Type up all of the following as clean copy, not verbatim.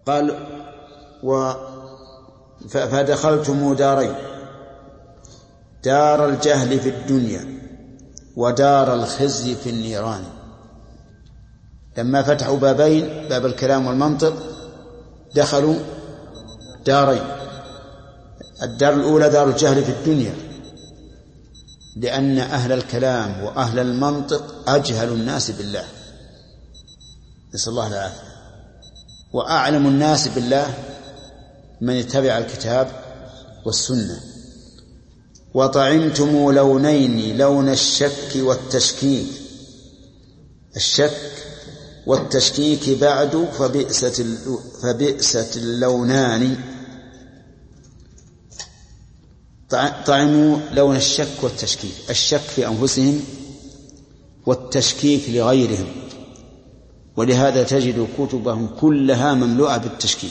قال فدخلتم دارين، دار الجهل في الدنيا ودار الخزي في النيران. لما فتحوا بابين، باب الكلام والمنطق، دخلوا دارين. الدار الأولى دار الجهل في الدنيا، لأن أهل الكلام وأهل المنطق أجهل الناس بالله، نسأل الله العافية. وأعلم الناس بالله من اتبع الكتاب والسنة. وطعمتم لونين، لون الشك والتشكيك، الشك والتشكيك بعد فبئست اللونان. طعموا لون الشك والتشكيك، الشك في أنفسهم والتشكيك لغيرهم، ولهذا تجد كتبهم كلها مملوءة بالتشكيك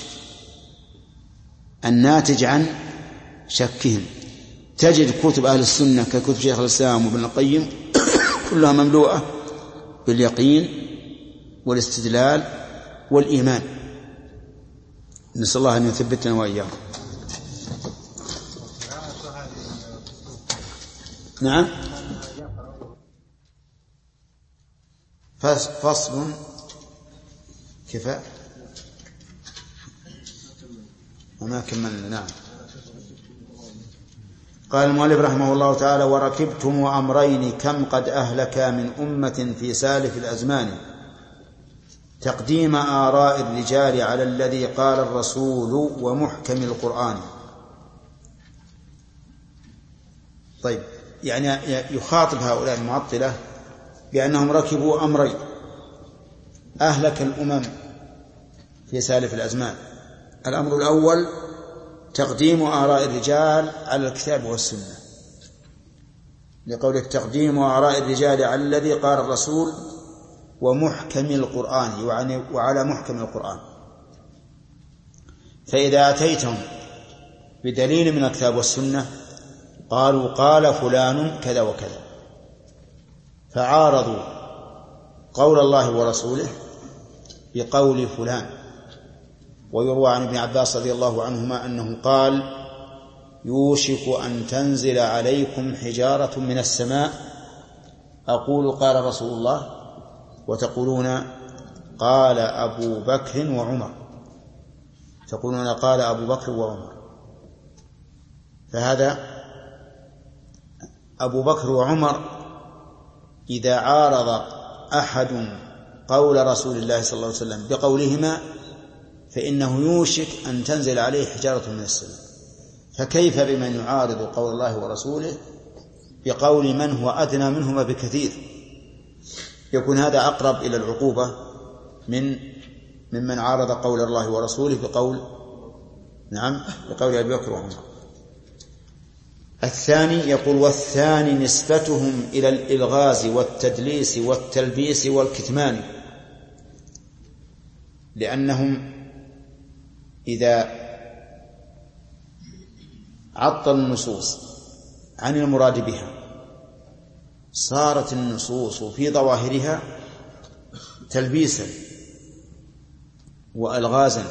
الناتج عن شكهم. تجد كتب أهل السنة ككتب شيخ الإسلام وابن القيم كلها مملوءة باليقين والاستدلال والإيمان. نسأل الله أن يثبتنا وإياكم. نعم. فصل كفاء وما كملنا. نعم. قال المؤلف رحمه الله تعالى: وركبتم أمرين كم قد أهلك من أمة في سالف الأزمان، تقديم آراء الرجال على الذي قال الرسول ومحكم القرآن. طيب، يعني يخاطب هؤلاء المعطلة بأنهم ركبوا أمرين أهلك الأمم في سالف الأزمان. الأمر الأول تقديم آراء الرجال على الكتاب والسنة، لقوله تقديم آراء الرجال على الذي قال الرسول ومحكم القرآن، وعلى محكم القرآن. فإذا أتيتهم بدليل من الكتاب والسنة قالوا قال فلان كذا وكذا، فعارضوا قول الله ورسوله بقول فلان. ويروى عن ابن عباس رضي الله عنهما أنه قال: يوشك أن تنزل عليكم حجارة من السماء أقول قال رسول الله وتقولون قال أبو بكر وعمر، تقولون قال أبو بكر وعمر. فهذا أبو بكر وعمر إذا عارض أحد قول رسول الله صلى الله عليه وسلم بقولهما فإنه يوشك أن تنزل عليه حجارة من السماء، فكيف بمن يعارض قول الله ورسوله بقول من هو أدنى منهما بكثير؟ يكون هذا أقرب إلى العقوبة ممن عارض قول الله ورسوله بقول أبي بكر وعمر. الثاني يقول: والثاني نسبتهم إلى الإلغاز والتدليس والتلبيس والكتمان، لأنهم إذا عطلوا النصوص عن المراد بها صارت النصوص في ظواهرها تلبيسا وألغازا،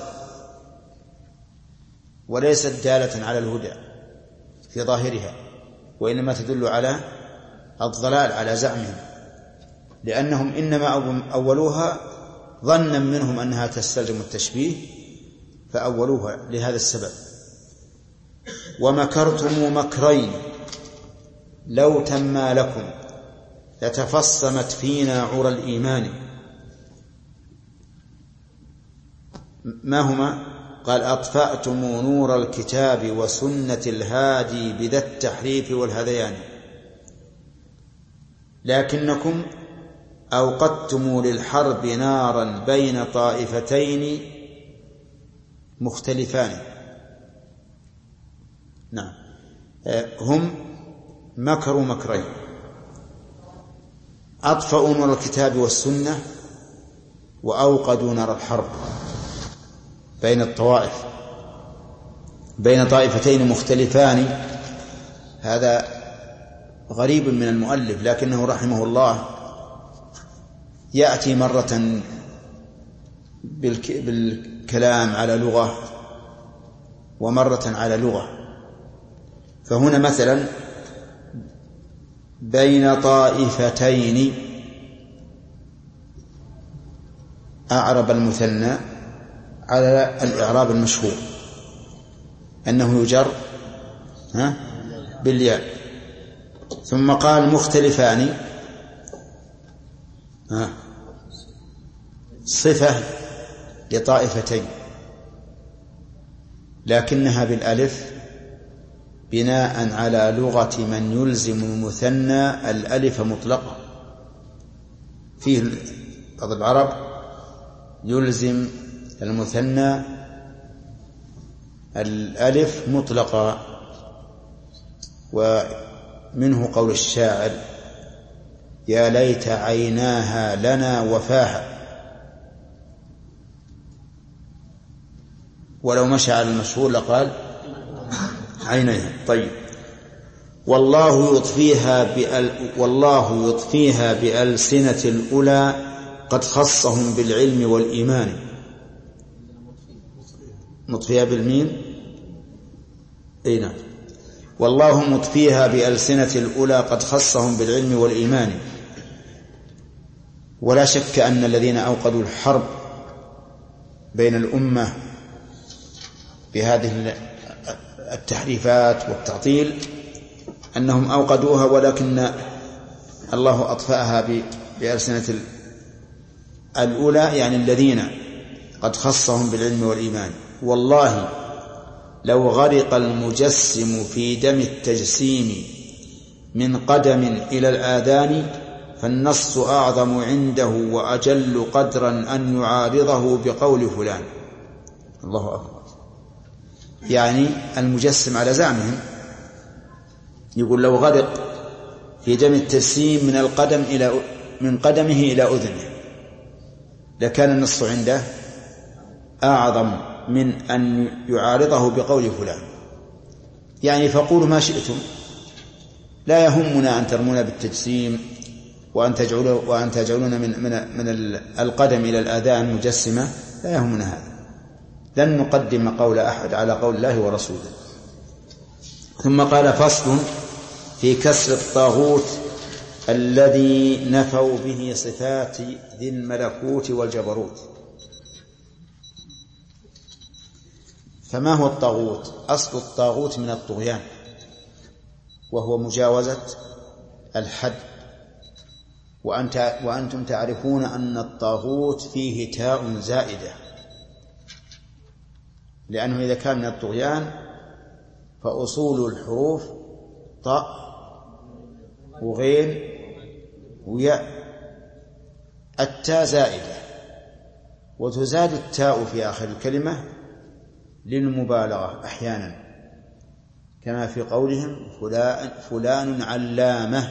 وليست دالة على الهدى في ظاهرها، وإنما تدل على الضلال على زعمهم، لأنهم إنما أولوها ظنا منهم أنها تستلزم التشبيه فأولوها لهذا السبب. ومكرتم مكرين لو تما لكم لتفصمت فينا عرى الإيمان. ما هما؟ قال: أطفأتم نور الكتاب وسنة الهادي بذا التحريف والهذيان، لكنكم أوقدتم للحرب نارا بين طائفتين مختلفان. نعم، هم مكروا مكرين: أطفأوا نور الكتاب والسنة وأوقدوا نار الحرب بين الطوائف، بين طائفتين مختلفان. هذا غريب من المؤلف، لكنه رحمه الله يأتي مرة بالكلام الكلام على لغة ومرة على لغة. فهنا مثلا بين طائفتين أعرب المثنى على الإعراب المشهور أنه يجر بالياء، ثم قال مختلفان صفة لطائفتين لكنها بالألف بناء على لغة من يلزم المثنى الألف مطلقة. فيه بعض العرب يلزم المثنى الألف مطلقة، ومنه قول الشاعر: يا ليت عيناها لنا وفاها، ولو مشى على المشهور لقال عينيها. طيب، والله يطفيها بألسنة الأولى قد خصهم بالعلم والإيمان. مطفيها بالميم، أي نعم. والله مطفيها بألسنة الأولى قد خصهم بالعلم والإيمان. ولا شك أن الذين أوقدوا الحرب بين الأمة بهذه التحريفات والتعطيل أنهم أوقدوها، ولكن الله أطفأها بألسنة الأولى، يعني الذين قد خصهم بالعلم والإيمان. والله لو غرق المجسم في دم التجسيم من قدم إلى الآذان فالنص أعظم عنده وأجل قدرا أن يعارضه بقول فلان. الله أكبر. يعني المجسم على زعمهم يقول لو غرق في دم التجسيم من قدمه إلى أذنه لكان النص عنده أعظم من أن يعارضه بقول فلان. يعني فقولوا ما شئتم، لا يهمنا أن ترمونا بالتجسيم وأن تجعلون من القدم إلى الآذان مجسمة، لا يهمنا هذا، لن نقدم قول أحد على قول الله ورسوله. ثم قال: فصل في كسر الطاغوت الذي نفوا به صفات ذي الملكوت والجبروت. فما هو الطاغوت؟ أصل الطاغوت من الطغيان، وهو مجاوزة الحد. وأنتم تعرفون أن الطاغوت فيه تاء زائدة، لأنه إذا كان من الطغيان فأصول الحروف طاء وغين وياء. التاء زائدة، وتزاد التاء في آخر الكلمة للمبالغة أحيانا، كما في قولهم فلان علامة.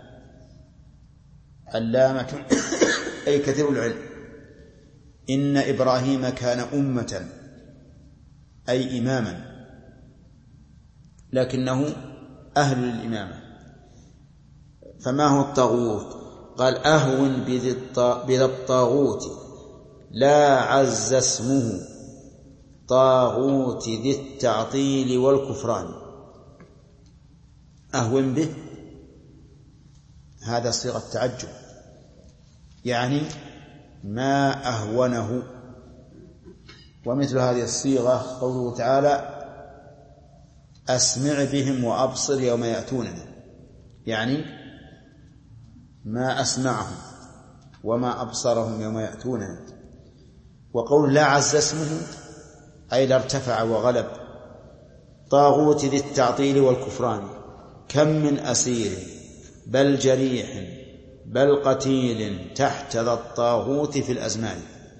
علامة أي كثير العلم. إن إبراهيم كان أمة أي إماما، لكنه أهل للإمامة. فما هو الطاغوت؟ قال: أهون بذا الطاغوت لا عز اسمه طاغوت ذي التعطيل والكفران. أهون به هذا صيغة تعجب، يعني ما أهونه. ومثل هذه الصيغة قوله تعالى: أسمع بهم وأبصر يوم يأتوننا، يعني ما أسمعهم وما أبصرهم يوم يأتوننا. وقول لا عز اسمه أي لا ارتفع وغلب. طاغوت ذي التعطيل والكفران، كم من أسير بل جريح بل قتيل تحت ذا الطاغوت في الأزمان.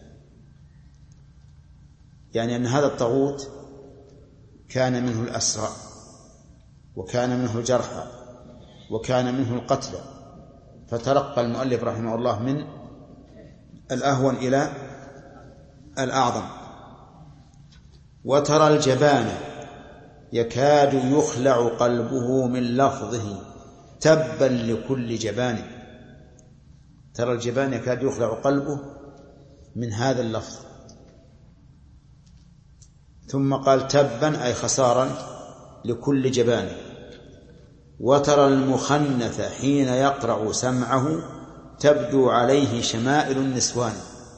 يعني أن هذا الطاغوت كان منه الأسرى، وكان منه الجرحى، وكان منه القتلى، فترقى المؤلف رحمه الله من الأهون إلى الأعظم. وترى الجبان يكاد يخلع قلبه من لفظه تبا لكل جبان. ترى الجبان يكاد يخلع قلبه من هذا اللفظ. ثم قال تبا أي خسارا لكل جبان. وترى المخنث حين يقرع سمعه تبدو عليه شمائل النسوان.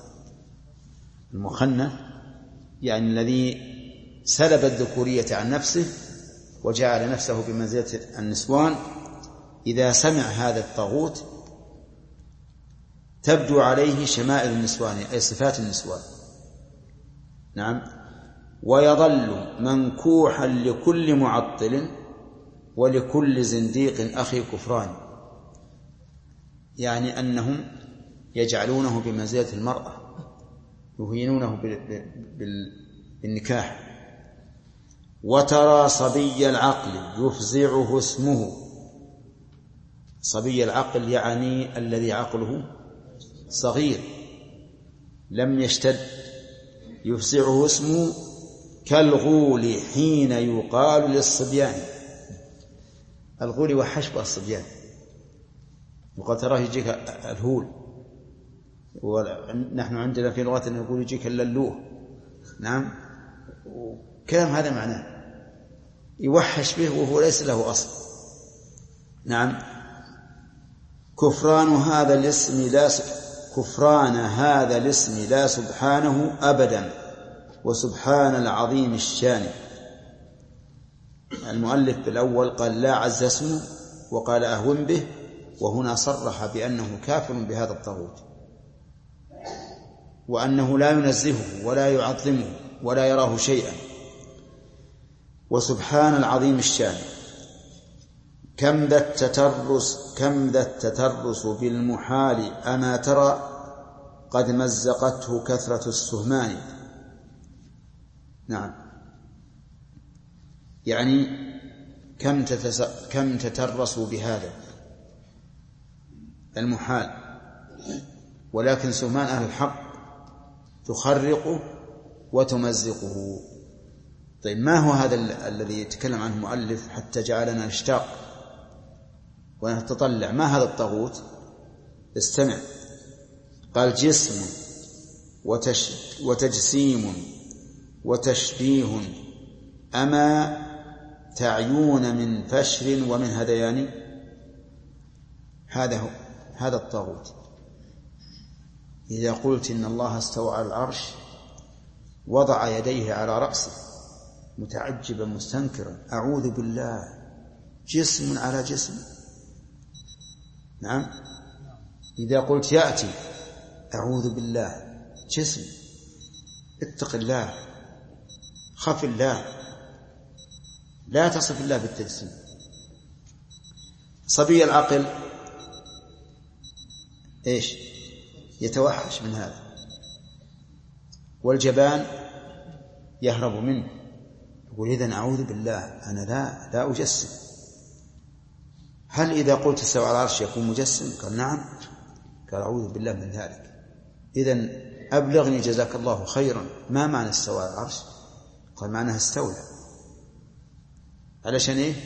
المخنث يعني الذي سلب الذكورية عن نفسه وجعل نفسه بمنزلة النسوان، إذا سمع هذا الطاغوت تبدو عليه شمائل النسوان أي صفات النسوان. نعم. ويظل منكوحا لكل معطل ولكل زنديق أخي كفران، يعني أنهم يجعلونه بمنزلة المرأة، يهينونه بالنكاح. وترى صبي العقل يفزعه اسمه. صبي العقل يعني الذي عقله صغير لم يشتد، يفزعه اسمه كالغول حين يقال للصبيان. الغول وحشب الصبيان، وقد تراه يجيك الهول، ونحن عندنا في لغتنا نقول يجيك اللوه. نعم. كلام هذا معناه يوحش به وهو ليس له أصل. نعم. كفران هذا الاسم لا سبحانه أبدا وسبحان العظيم الشان. المؤلف بالأول قال لا عز اسمه وقال أهون به، وهنا صرح بأنه كافر بهذا الطاغوت وأنه لا ينزهه ولا يعظمه ولا يراه شيئا. وسبحان العظيم الشان. كم ذا التترس بالمحال أما ترى قد مزقته كثرة السهمان. نعم. يعني كم تترسوا بهذا المحال، ولكن سهمان أهل الحق تخرقه وتمزقه. طيب ما هو هذا الذي يتكلم عنه المؤلف حتى جعلنا نشتاق ونتطلع؟ ما هذا الطاغوت؟ استمع. قال جسم وتجسيم وتشبيه أما تعيون من فشر ومن هذيان. هذا الطاغوت. إذا قلت إن الله استوى على العرش وضع يديه على رأسه متعجبا مستنكرا، أعوذ بالله، جسم على جسم. نعم. إذا قلت يأتي، أعوذ بالله، جسم. اتق الله، خف الله، لا تصف الله بالتجسيم. صبي العقل إيش؟ يتوحش من هذا، والجبان يهرب منه، يقول إذن أعوذ بالله أنا لا أجسم. هل إذا قلت استوى على العرش يكون مجسم؟ قال نعم. قال أعوذ بالله من ذلك. إذن أبلغني جزاك الله خيرا، ما معنى استوى على العرش؟ قال معناها استولى. علشان إيه؟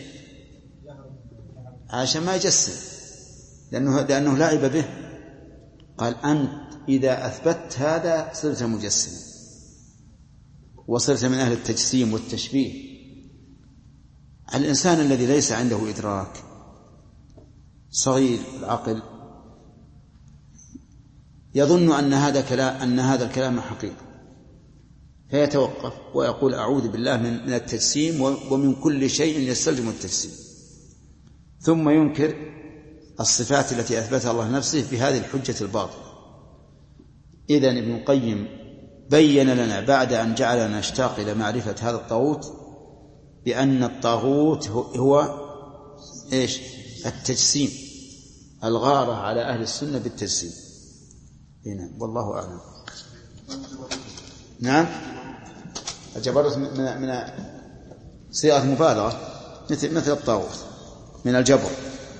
عشان ما يجسم، لأنه لعب به. قال أنت إذا أثبت هذا صرت مجسما وصرت من أهل التجسيم والتشبيه. الإنسان الذي ليس عنده إدراك، صغير العقل، يظن أن هذا الكلام حقيقي، فيتوقف ويقول أعوذ بالله من التجسيم ومن كل شيء يستلزم التجسيم، ثم ينكر الصفات التي أثبتها الله نفسه بهذه الحجة الباطلة. إذن ابن القيم بين لنا بعد أن جعلنا نشتاق إلى معرفة هذا الطاغوت بأن الطاغوت هو إيش؟ التجسيم، الغارة على أهل السنة بالتجسيم. هنا والله أعلم. نعم. الجبروت من صيغة مبالغة، مثل الطاغوت من الجبر.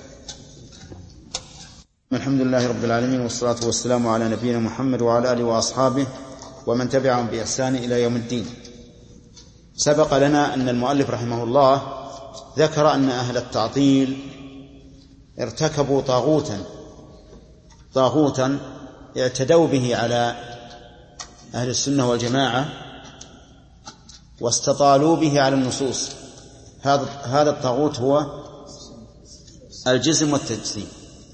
الحمد لله رب العالمين، والصلاة والسلام على نبينا محمد وعلى آله وأصحابه ومن تبعهم بإحسان إلى يوم الدين. سبق لنا أن المؤلف رحمه الله ذكر أن أهل التعطيل ارتكبوا طاغوتا اعتدوا به على أهل السنة والجماعة واستطالوا به على النصوص. هذا الطاغوت هو الجسم والتجسيم،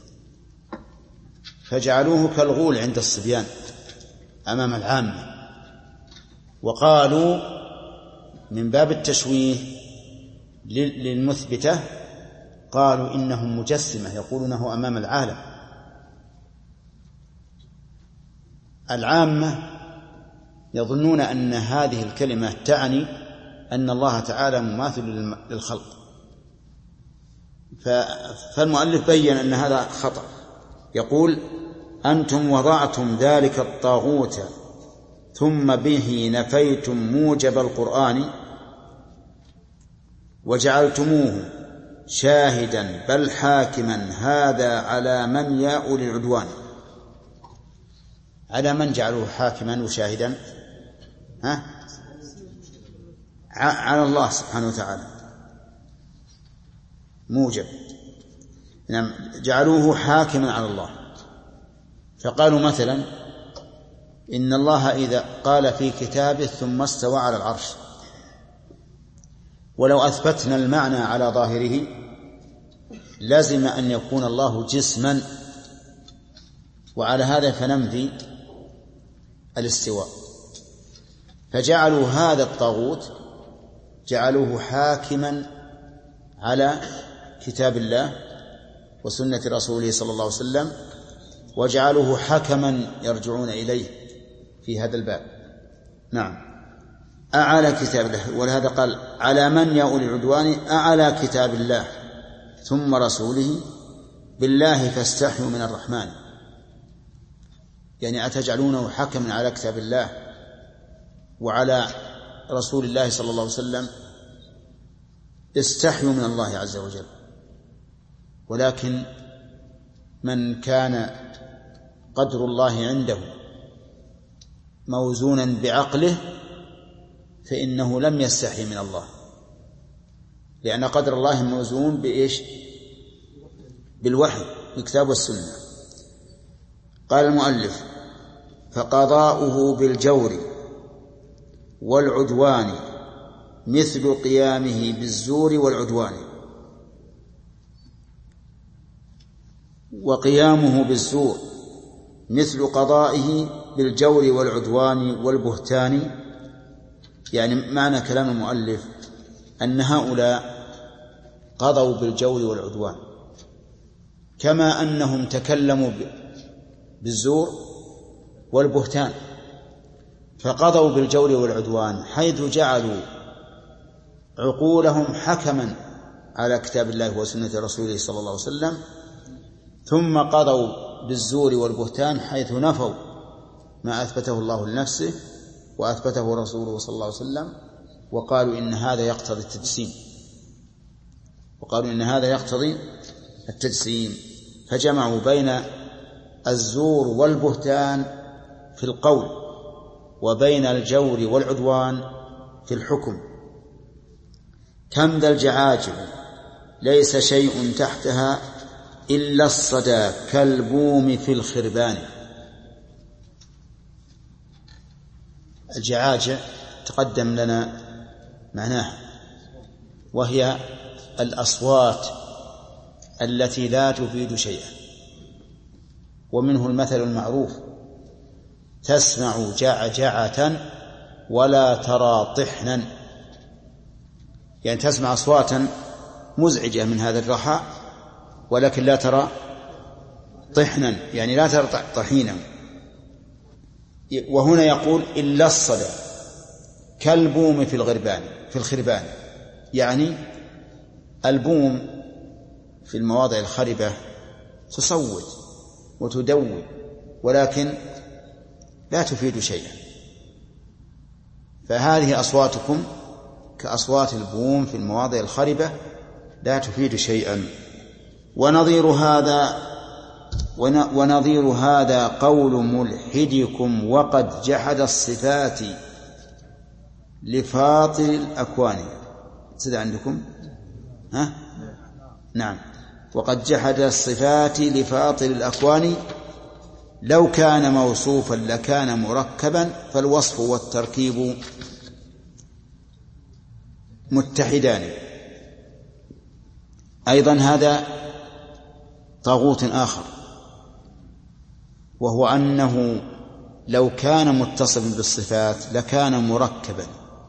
فجعلوه كالغول عند الصبيان أمام العامة، وقالوا من باب التشويه للمثبتة قالوا إنهم مجسمة يقولونه أمام العالم. العامة يظنون أن هذه الكلمة تعني أن الله تعالى مماثل للخلق، فالمؤلف بين أن هذا خطأ. يقول: أنتم وضعتم ذلك الطاغوت ثم به نفيتم موجب القرآن وجعلتموه شاهدا بل حاكما، هذا على من يا أولي العدوان. على من جعلوه حاكما وشاهدا؟ على الله سبحانه وتعالى موجب، نعم، جعلوه حاكما على الله. فقالوا مثلا إن الله إذا قال في كتابه ثم استوى على العرش، ولو أثبتنا المعنى على ظاهره لازم أن يكون الله جسما، وعلى هذا فننفي الاستواء. فجعلوا هذا الطاغوت جعلوه حاكما على كتاب الله وسنة رسوله صلى الله عليه وسلم، وجعلوه حكما يرجعون إليه في هذا الباب. نعم، أعلى كتاب الله، ولهذا قال على من يا أولي العدوان، أعلى كتاب الله ثم رسوله بالله فاستحيوا من الرحمن. يعني أتجعلونه حكما على كتاب الله وعلى رسول الله صلى الله عليه وسلم؟ استحيوا من الله عز وجل. ولكن من كان قدر الله عنده موزونا بعقله فإنه لم يستحي من الله، لأن قدر الله موزون بإيش؟ بالوحي، بالكتاب والسنة. قال المؤلف: فقضاؤه بالجور والعدوان مثل قيامه بالزور والعدوان. وقيامه بالزور مثل قضائه بالجور والعدوان والبهتان. يعني معنى كلام المؤلف أن هؤلاء قضوا بالجور والعدوان كما أنهم تكلموا بالزور والبهتان، فقضوا بالجور والعدوان حيث جعلوا عقولهم حكما على كتاب الله وسنة رسوله صلى الله عليه وسلم، ثم قضوا بالزور والبهتان حيث نفوا ما أثبته الله لنفسه وأثبته رسوله صلى الله عليه وسلم، وقالوا إن هذا يقتضي التجسيم. فجمعوا بين الزور والبهتان في القول وبين الجور والعدوان في الحكم. كم ذا الجعاجل ليس شيء تحتها إلا الصدى كالبوم في الخربان. الجعاجع تقدم لنا معناها، وهي الأصوات التي لا تفيد شيئا. ومنه المثل المعروف: تسمع جعجعة ولا ترى طحنا. يعني تسمع أصواتا مزعجة من هذا الرخاء ولكن لا ترى طحنا، يعني لا ترى طحينا. وهنا يقول إلا الصدى كالبوم في الخربان. يعني البوم في المواضع الخربة تصوت وتدوي ولكن لا تفيد شيئا، فهذه أصواتكم كأصوات البوم في المواضع الخربة لا تفيد شيئا. ونظير هذا قول ملحدكم وقد جحد الصفات لفاطر الأكوان. سيد عندكم؟ نعم. وقد جحد الصفات لفاطر الأكوان لو كان موصوفا لكان مركبا فالوصف والتركيب متحدان. أيضا هذا طاغوت آخر، وهو أنه لو كان متصلا بالصفات لكان مركبا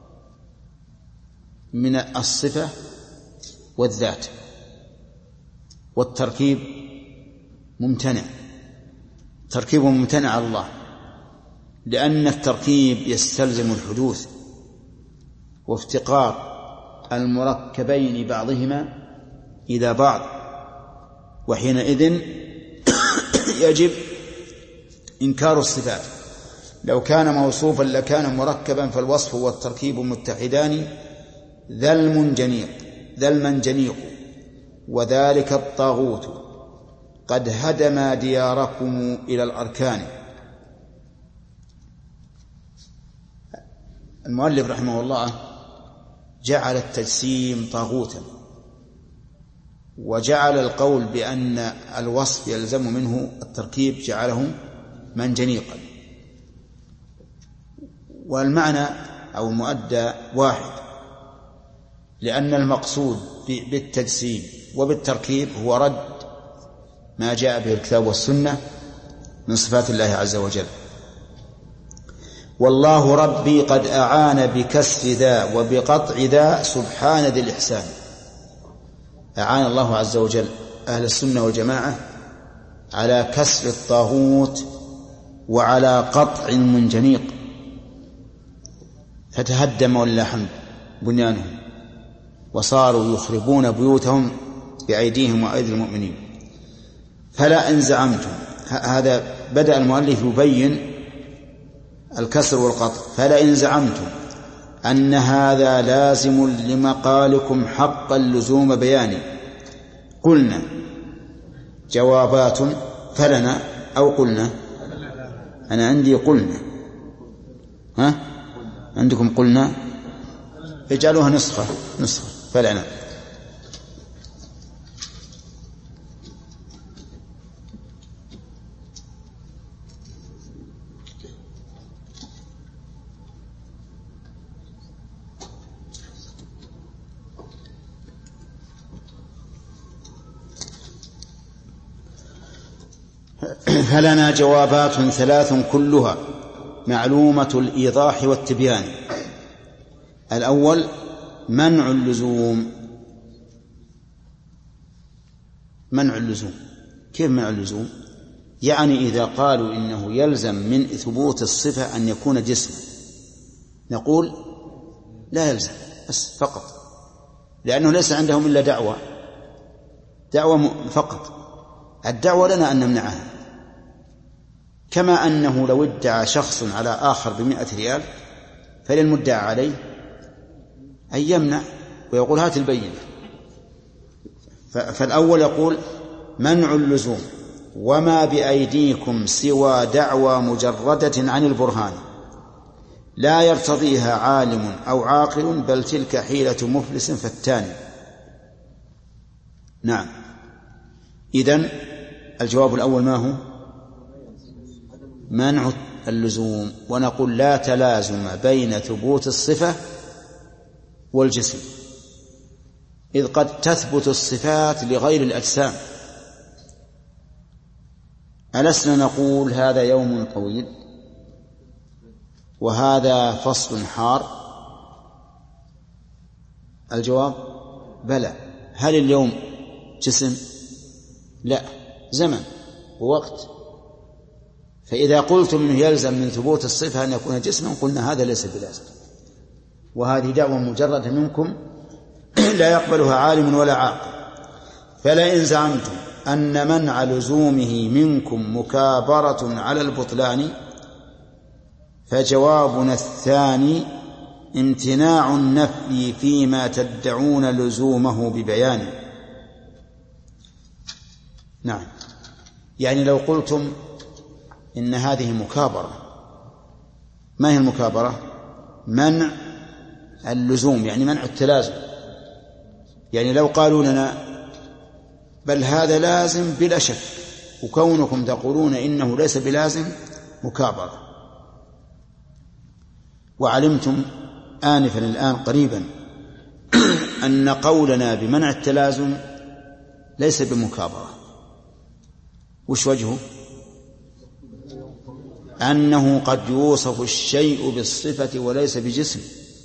من الصفة والذات، والتركيب ممتنع، تركيب ممتنع على الله، لأن التركيب يستلزم الحدوث وافتقار المركبين بعضهما إلى بعض، وحينئذ يجب إنكار الصفات. لو كان موصوفا لكان مركبا، فالوصف والتركيب متحدان ذا المنجنيق وذلك الطاغوت قد هدم دياركم إلى الأركان. المؤلف رحمه الله جعل التجسيم طاغوتا، وجعل القول بأن الوصف يلزم منه التركيب جعله منجنيقا، والمعنى أو المؤدى واحد، لأن المقصود بالتجسيم وبالتركيب هو رد ما جاء به الكتاب والسنة من صفات الله عز وجل. والله ربي قد أعان بكسر ذا وبقطع ذا سبحان ذي الإحسان. أعان الله عز وجل أهل السنة والجماعة على كسر الطاغوت وعلى قطع المنجنيق، فتهدم ولله الحمد بنيانهم، وصاروا يخربون بيوتهم بأيديهم وأيدي المؤمنين. فلا إن زعمتم، هذا بدأ المؤلف يبين الكسر والقطع. فلا إن زعمتم أن هذا لازم لمقالكم حق اللزوم بياني، قلنا جوابات فلنا أو قلنا، أنا عندي قلنا، ها عندكم قلنا، اجعلوها نسخة فلنا. فلنا جوابات ثلاث كلها معلومة الإيضاح والتبيان. الأول منع اللزوم. منع اللزوم، كيف منع اللزوم؟ يعني إذا قالوا إنه يلزم من ثبوت الصفة أن يكون جسما، نقول لا يلزم، بس فقط، لأنه ليس عندهم إلا دعوة فقط. الدعوة لنا أن نمنعها، كما أنه لو ادعى شخص على آخر ب100 ريال فللمدعى عليه أن يمنع ويقول هات البينة. فالأول يقول منع اللزوم وما بأيديكم سوى دعوى مجردة عن البرهان لا يرتضيها عالم أو عاقل، بل تلك حيلة مفلس فتان. نعم، إذن الجواب الأول ما هو؟ منع اللزوم. ونقول لا تلازم بين ثبوت الصفة والجسم، إذ قد تثبت الصفات لغير الأجسام. ألسنا نقول هذا يوم طويل وهذا فصل حار؟ الجواب بلى. هل اليوم جسم؟ لا، زمن ووقت. فإذا قلتم أنه يلزم من ثبوت الصفة أن يكون جسما، قلنا هذا ليس بلازم، وهذه دعوة مجردة منكم لا يقبلها عالم ولا عاقل. فلئن زعمتم أن منع لزومه منكم مكابرة على البطلان، فجوابنا الثاني امتناع النفي فيما تدعون لزومه ببيان. نعم، يعني لو قلتم إن هذه مكابرة، ما هي المكابرة؟ منع اللزوم، يعني منع التلازم. يعني لو قالوا لنا بل هذا لازم بلا شك، وكونكم تقولون إنه ليس بلازم، مكابرة. وعلمتم آنفا الآن قريبا أن قولنا بمنع التلازم ليس بمكابرة. وش وجهه؟ أنه قد يوصف الشيء بالصفة وليس بجسم،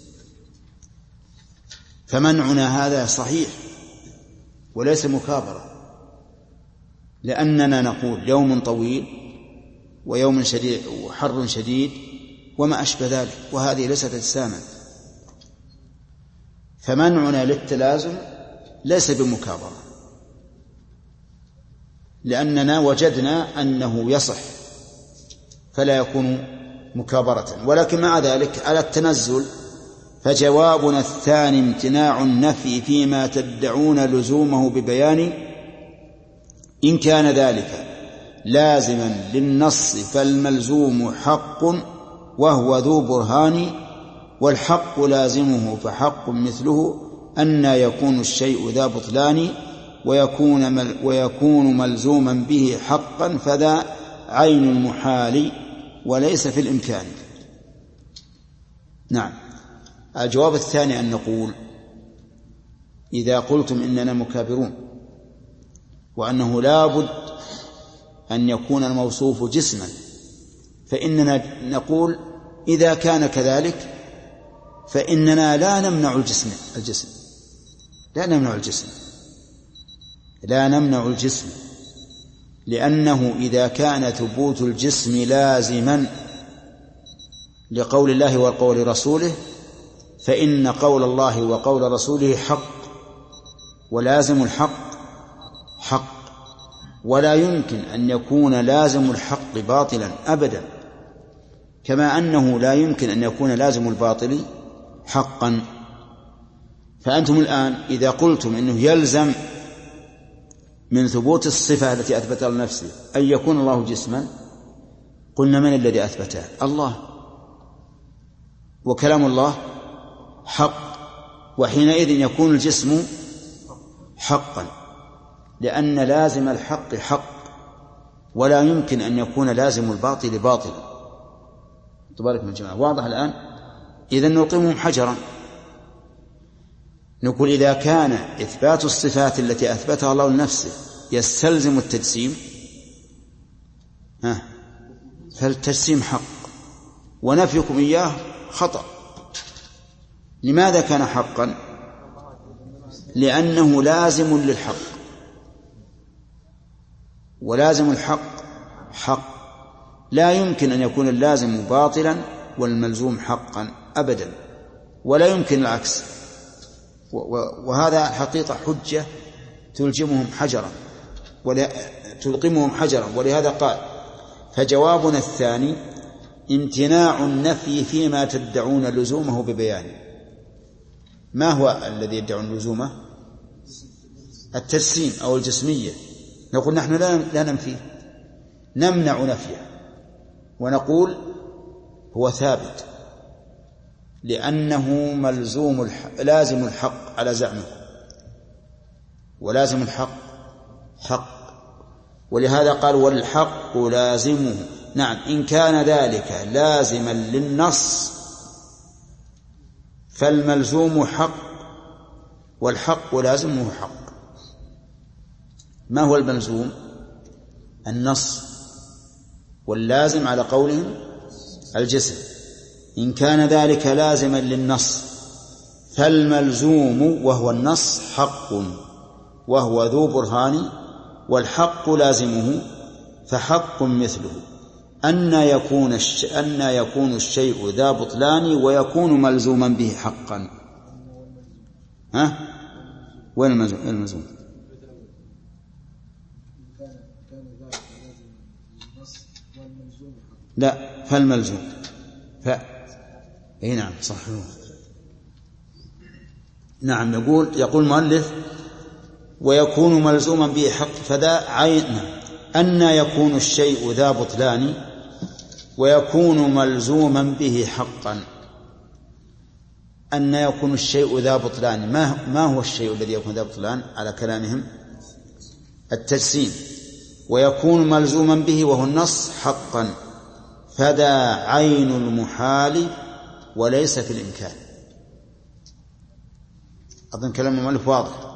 فمنعنا هذا صحيح وليس مكابرة، لأننا نقول يوم طويل ويوم شديد وحر شديد وما أشبه ذلك، وهذه ليست أجساما. فمنعنا للتلازم ليس بمكابرة، لأننا وجدنا أنه يصح فلا يكون مكابرة. ولكن مع ذلك على التنزل فجوابنا الثاني امتناع النفي فيما تدعون لزومه ببيان إن كان ذلك لازما للنص فالملزوم حق وهو ذو برهان والحق لازمه فحق مثله أن يكون الشيء ذا بطلان ويكون ملزوما به حقا فذا عين المحال وليس في الإمكان. نعم. الجواب الثاني أن نقول إذا قلتم إننا مكابرون وأنه لا بد أن يكون الموصوف جسما، فإننا نقول إذا كان كذلك فإننا لا نمنع الجسم لا نمنع الجسم لأنه إذا كان ثبوت الجسم لازما لقول الله وقول رسوله فإن قول الله وقول رسوله حق، ولازم الحق حق، ولا يمكن أن يكون لازم الحق باطلا أبدا، كما أنه لا يمكن أن يكون لازم الباطل حقا. فأنتم الآن إذا قلتم إنه يلزم من ثبوت الصفة التي أثبتها لنفسه أن يكون الله جسما، قلنا من الذي أثبته؟ الله، وكلام الله حق، وحينئذ يكون الجسم حقا، لأن لازم الحق حق، ولا يمكن أن يكون لازم الباطل باطلا. تبارك من جماعة. واضح الآن؟ إذن نلقمهم حجرا، نقول إذا كان إثبات الصفات التي أثبتها الله لنفسه يستلزم التجسيم فالتجسيم حق، ونفيكم إياه خطأ. لماذا كان حقا؟ لأنه لازم للحق، ولازم الحق حق، لا يمكن أن يكون اللازم باطلا والملزوم حقا أبدا، ولا يمكن العكس. وهذا حقيقة حجة تلجمهم حجرا تلقمهم حجرا. ولهذا قال فجوابنا الثاني امتناع النفي فيما تدعون لزومه ببيان. ما هو الذي يدعون لزومه؟ التجسيم أو الجسمية. نقول نحن لا ننفيه، نمنع نفيه ونقول هو ثابت لأنه لازم الحق على زعمه، ولازم الحق حق، ولهذا قال والحق لازمه. نعم، إن كان ذلك لازما للنص فالملزوم حق والحق لازمه حق. ما هو الملزوم؟ النص، واللازم على قولهم الجسم. إن كان ذلك لازما للنص فالملزوم وهو النص حق وهو ذو برهان والحق لازمه فحق مثله أن يكون الشيء ذا بطلان ويكون ملزوما به حقا. وين الملزوم؟ لا، فالملزوم اي نعم صح. نعم، يقول المؤلف ويكون ملزوما به حق فذا عين أن يكون الشيء ذا بطلان ويكون ملزوما به حقا. أن يكون الشيء ذا بطلان، ما هو الشيء الذي يكون ذا بطلان على كلامهم؟ التجسيم. ويكون ملزوما به وهو النص حقا فذا عين المحال وليس في الإمكان. أظن كلام المؤلف واضح.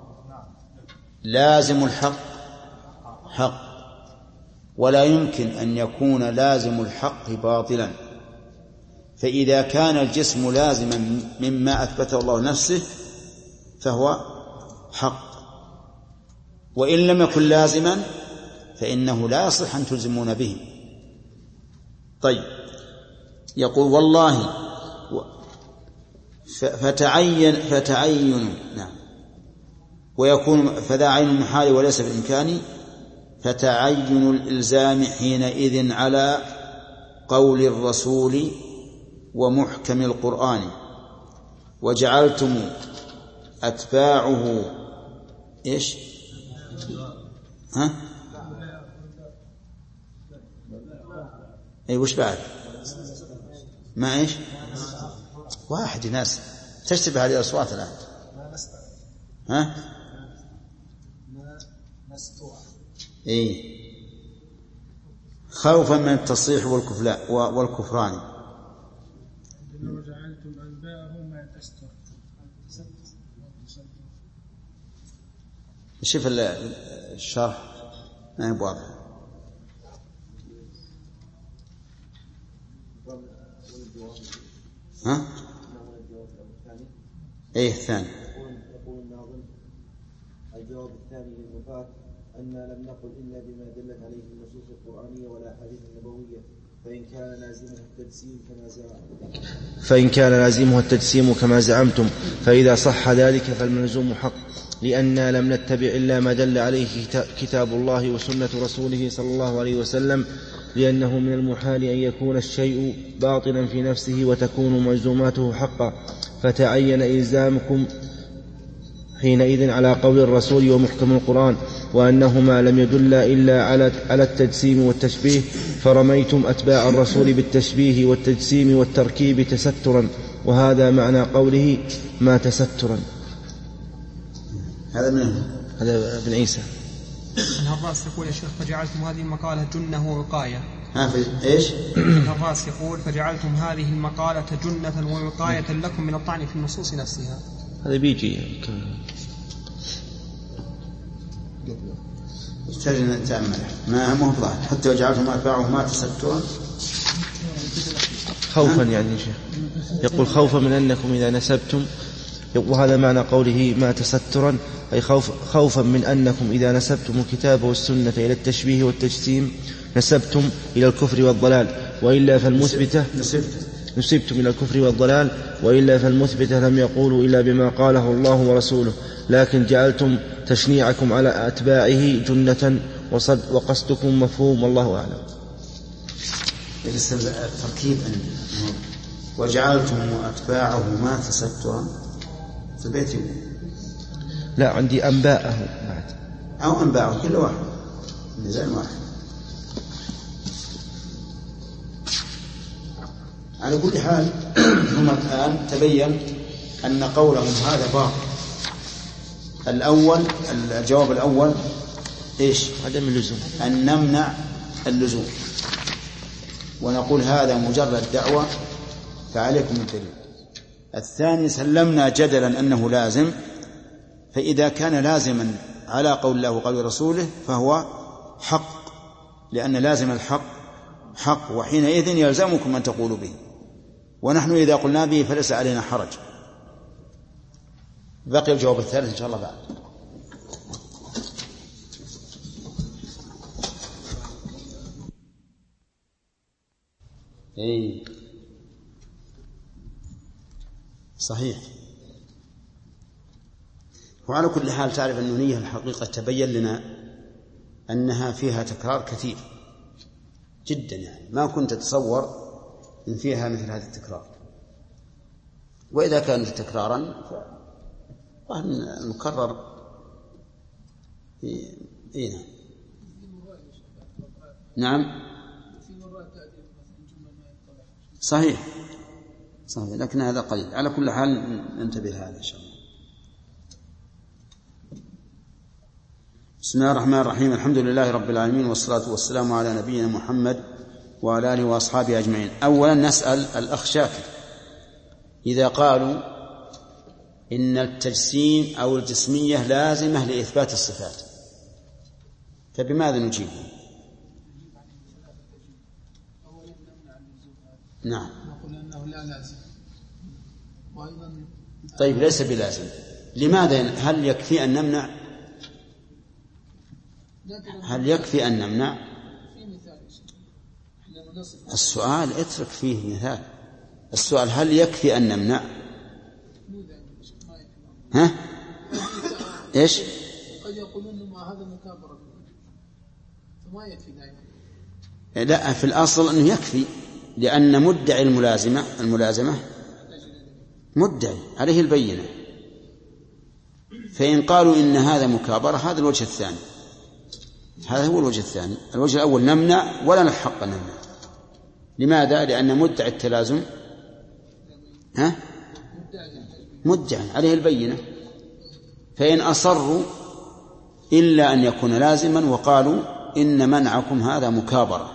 لازم الحق حق، ولا يمكن أن يكون لازم الحق باطلا، فإذا كان الجسم لازما مما أثبته الله نفسه فهو حق، وإن لم يكن لازما فإنه لا يصح أن تلزمون به. طيب، يقول والله فتعين نعم، ويكون فذا عين المحال وليس بالإمكان، فتعين الإلزام حينئذ على قول الرسول ومحكم القرآن، وجعلتم أتباعه إيش؟ أي وش بعد؟ ما إيش؟ واحد ناس تشتبه هذه الأصوات الآن. إيه، خوفا من التصريح والكفران. وجعلتم أنباءه ما تستر. شوف الشرح ما هو واضح. ايه الثاني. يقول الناظم: الجواب الثاني للنفاة أننا لم نقل إلا بما دلت عليه النصوص القرآنية ولا الأحاديث النبوية، فإن كان لازمه التجسيم كما زعمتم فإذا صح ذلك فالملزوم حق، لأننا لم نتبع إلا ما دل عليه كتاب الله وسنة رسوله صلى الله عليه وسلم، لأنه من المحال أن يكون الشيء باطلا في نفسه وتكون ملزوماته حقا، فتعين إلزامكم حينئذ على قول الرسول ومحكم القرآن، وأنهما لم يدلا إلا على التجسيم والتشبيه، فرميتم أتباع الرسول بالتشبيه والتجسيم والتركيب تسترا، وهذا معنى قوله ما تسترا. هذا ابن عيسى. الهراس يقول يا شيخ: فجعلتم هذه المقالة جنة ووقاية. إيش؟ الهراس يقول: فجعلتم هذه المقالة جنة ووقاية لكم من الطعن في النصوص نفسها. هذا بيجي يحتاج أن نتأمل. ما هو ظاهر حتى وجعلتم أتباعه ما تسترا خوفا، يعني شيخ يقول خوفا من أنكم إذا نسبتم، وهذا معنى قوله ما تسترا، أي خوفا من أنكم إذا نسبتم الكتاب والسنة إلى التشبيه والتجسيم نسبتم إلى الكفر والضلال، وإلا فالمثبتة نسبتم إلى الكفر والضلال، وإلا فالمثبتة لم يقولوا إلا بما قاله الله ورسوله، لكن جعلتم تشنيعكم على أتباعه جنة وقصدكم مفهوم، والله أعلم. التركيب وجعلتم أتباعه ما تسترا في البيت، لا عندي أنباءه بعد، أو أنباءه، كل واحد ميزان واحد. على كل حال ثم الآن تبين أن قولهم هذا باطل. الأول، الجواب الأول إيش؟ عدم اللزوم، أن نمنع اللزوم ونقول هذا مجرد دعوة فعليكم الدليل. الثاني سلمنا جدلا أنه لازم، فإذا كان لازما على قول الله وقول رسوله فهو حق، لأن لازم الحق حق، وحينئذ يلزمكم أن تقولوا به، ونحن إذا قلنا به فليس علينا حرج. بقي الجواب الثالث إن شاء الله بعد. صحيح. وعلى كل حال تعرف أن النية الحقيقة تبين لنا أنها فيها تكرار كثير جدا، يعني ما كنت تتصور إن فيها مثل هذا التكرار، وإذا كانت تكرارا فالمكرر نعم صحيح، لكن هذا قليل. على كل حال ننتبه هذا إن شاء الله. بسم الله الرحمن الرحيم. الحمد لله رب العالمين، والصلاة والسلام على نبينا محمد وعلى آله وأصحابه أجمعين. أولا نسأل الأخ شاكر، إذا قالوا إن التجسيم أو الجسمية لازمة لإثبات الصفات، فبماذا نجيبه؟ نعم. نقول أنه لا لازم. وأيضا طيب ليس بلازم. لماذا؟ هل يكفي أن نمنع؟ هل يكفي أن نمنع؟ السؤال اترك فيه مثال. السؤال هل يكفي أن نمنع؟ ها؟ إيش؟ قد يقولون ما هذا مكابرة فما يكفي دائما. لا، في الأصل أنه يكفي، لأن مدعي الملازمة مدعي عليه البينة، فإن قالوا إن هذا مكابرة هذا الوجه الثاني، هذا هو الوجه الثاني. الوجه الأول نمنع ولا نحق نمنع. لماذا؟ لأن مدعي التلازم مدعي عليه البينة، فإن أصروا إلا أن يكون لازما وقالوا إن منعكم هذا مكابرة،